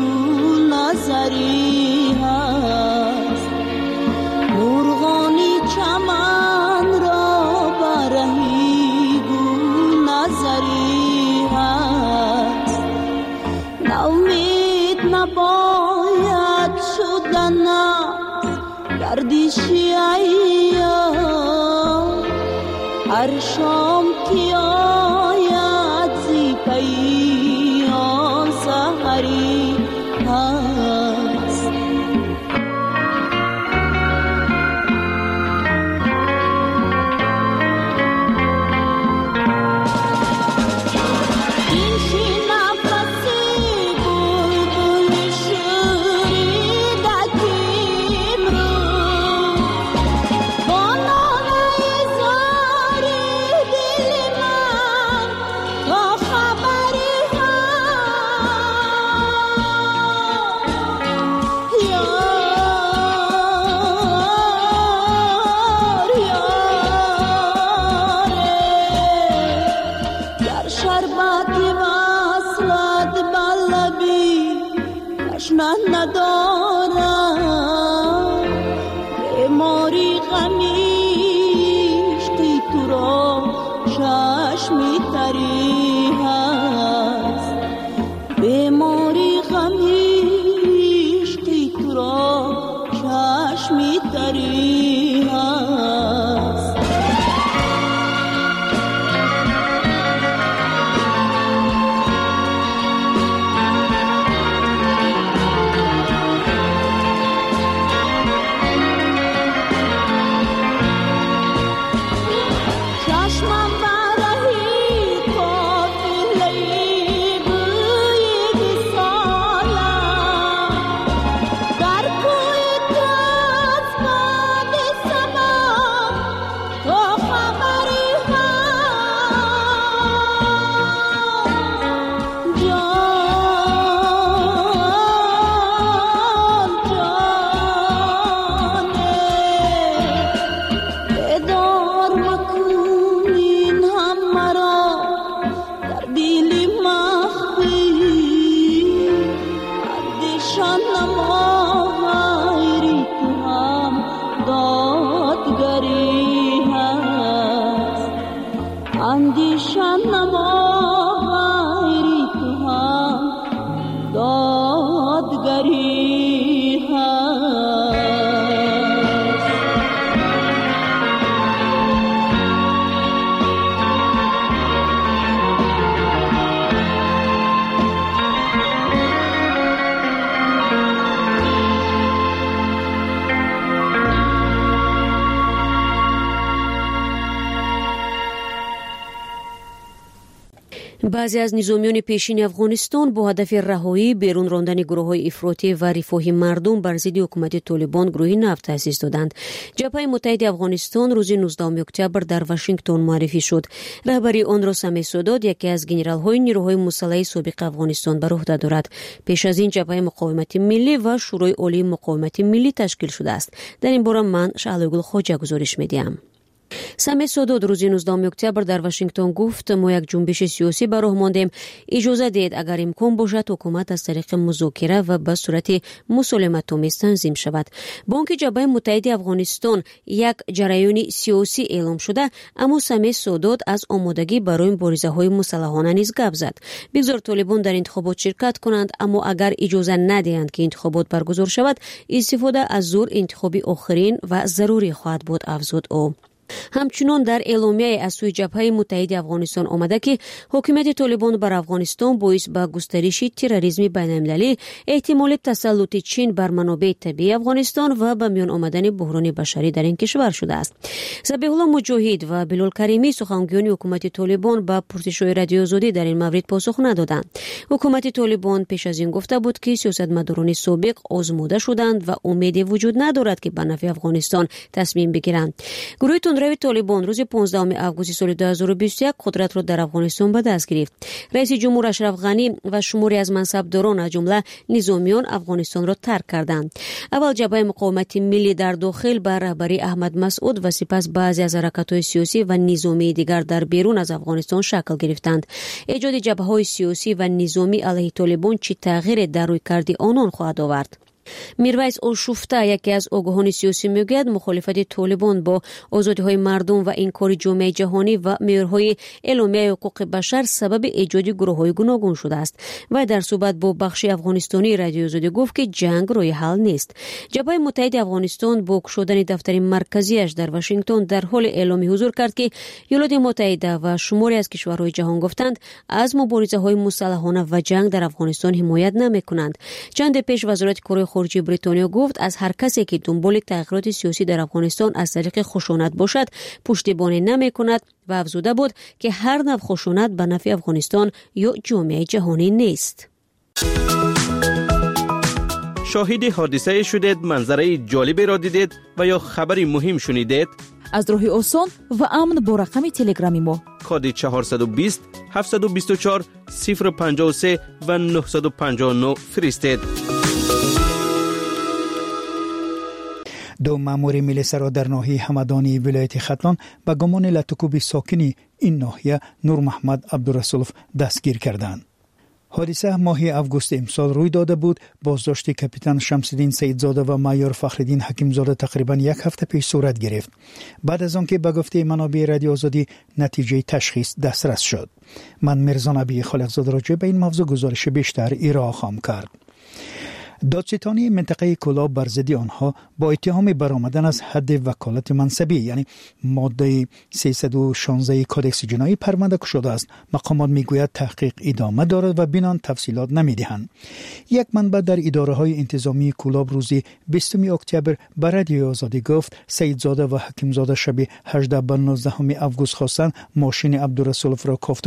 نظری هست مرغانی چمن را برهی گل نظری هست نومید نباید شدن گردشی ایام هر شام که آید زی پیان سحری هست این شی نفسی بلبل شوریده کیم رو با نامه زاری دل من تا خبری ندارم بیماری غمیش که تو را چشمی تری هست بیماری غمیش که تو را چشمی تری هست چند نما غیری تو هم دادگری هست. баъзе аз низомиёни пешини афғонистон бо ҳадафи раҳоӣ берун рондани гурӯҳҳои ифротӣ ва рифоҳи мардум бар зидди ҳукумати толибон гурӯҳи нав таъсис доданд. ҷабҳаи муттаҳиди афғонистон рӯзи нуздаҳуми октябр дар Вашингтон муаррифӣ шуд. раҳбари онро Саме Содод, яке аз генералҳои нирӯҳои мусаллаҳи собиқи Афғонистон бар уҳда дорад. пеш аз ин ҷабҳаи муқовимати миллӣ ва шӯрои олии муқовимати миллӣ ташкил шудааст. дар ин бора ман Шаълойгул Хоҷа гузориш медиҳам. Саме Содод рӯзи нуздаҳуми октябр дар Вашингтон гуфт: мо як ҷунбиши сиёсӣ ба роҳ мондем. Иҷоза диҳед агар имкон бошад ҳукумат аз тариқи музокира ва ба сурати мусолиматомез танзим шавад. Бонки ҷабҳаи муттаҳиди Афғонистон як ҷараёни сиёсӣ эълом шуда, аммо Саме Содод аз омодагӣ барои муборизаҳои мусаллаҳона низ гап зад. Бигзор толибон дар интихобот ширкат кунанд, аммо агар иҷоза надиҳанд ки интихобот баргузор шавад, истифода аз зур интихоби охирин ва зарурӣ хоҳад буд, афзуд ӯ. ҳамчунон дар эъломияе аз сӯи ҷабҳаи муттаҳиди Афғонистон омада, ки ҳокимияти Толибон бар Афғонистон боис ба густариши терроризми байналмилалӣ, эҳтимоли тасаллути Чин бар манобеъи табиии Афғонистон ва ба миён омадани буҳрони башарӣ дар ин кишвар шудааст. Забиҳулло Муҷоҳид ва Билол Каримӣ, сухангӯёни ҳукумати Толибон, ба пурсишҳои радиоозодӣ дар ин маврид посух надоданд. ҳукумати Толибон пеш аз ин гуфта буд, ки сиёсатмадорони собиқ озмуда шуданд ва умеде вуҷуд надорад, ки ба нафъи Афғонистон тасмим бигиранд. гурӯҳи тунрави Толибон рӯзи понздаҳуми августи соли ду ҳазору бисту як қудратро дар Афғонистон ба даст гирифт. раиси ҷумҳур Ашраф Ғанӣ ва шуморе аз мансабдорон, аз ҷумла низомиён, Афғонистонро тарк карданд. аввал ҷабҳаи муқовимати миллӣ дар дохил ба раҳбарии Аҳмад Масъуд ва сипас баъзе аз ҳаракатҳои сиёсӣ ва низомии дигар дар берун аз Афғонистон шакл гирифтанд. эҷоди ҷабҳаҳои сиёсӣ ва низомӣ алайҳи Толибон чӣ тағйире дар рӯйкарди онон хоҳад овард? Мирвайс Ошуфта, яке аз огоҳони сиёсӣ, мегӯяд мухолифати Толибон бо озодиҳои мардум ва инкори ҷомеаи ҷаҳонӣ ва меъёрҳои эъломияи ҳуқуқи башар сабаби эҷоди гурӯҳҳои гуногун шудааст. Вай дар суҳбат бо бахши афғонистонии радиоозодӣ гуфт, ки ҷанг роҳи ҳал нест. ҷабҳаи муттаҳиди Афғонистон бо кушодани дафтари марказияш дар Вашингтон дар ҳоли эъломи ҳузур кард, ки Иёлоти Муттаҳида ва шуморе аз кишварҳои ҷаҳон гуфтанд, аз муборизаҳои мусаллаҳона ва ҷанг дар Афғонистон ҳимоят намекунанд. чанде пеш вазорати кори хориҷии Бритониё гуфт, аз ҳар касе ки дунболи тағйироти сиёсӣ дар Афғонистон аз тариқи хушонат бошад, пуштибонӣ намекунад ва афзуда буд, ки ҳар нав хушонат ба нафъи Афғонистон ё ҷомеаи ҷаҳонӣ нест. شاهد حادثه شدید، منظره جالبی را دیدید و یا خبری مهم شنیدید؟ از راه آسان و امن با رقم تلگرامی ما کد چهارصد و بیست هفتصد و بیست و چهار صفر پنجاه و سه و نهصد و پنجاه و نه فرستید. دو مامور میلیسا در ناحیه همدانی ولایت ختلان به گمان لطکوب ساکنی این ناحیه نور محمد عبدالرسولف دستگیر کردند. حادثه ماه اوگوست امسال روی داده بود. بازداشت کاپیتان شمس‌الدین سیدزاده و مایور فخرالدین حکیمزاده تقریبا یک هفته پیش صورت گرفت. بعد از آنکه به گفته منابع رادیو آزادی نتیجه تشخیص دسترس شد. من مرزا نبی خالقزاده راجع به این موضوع گزارش بیشتر ارائه خواهم کرد. دادستانی منطقه کلاب بر ضد آنها با اتهام برآمدن از حد وکالت منصبی یعنی ماده سیصد و شانزده کدکس جنایی پرونده گشوده است. مقامات میگوید تحقیق ادامه دارد و بنان تفصیلات نمیدهند. یک منبع در اداره های انتظامی کلاب روزی بیستم اکتبر به رادیو آزادی گفت سیدزاده و حکیمزاده شب هجده به نوزده اوگوست خواستند ماشین عبدالرسولف را کافت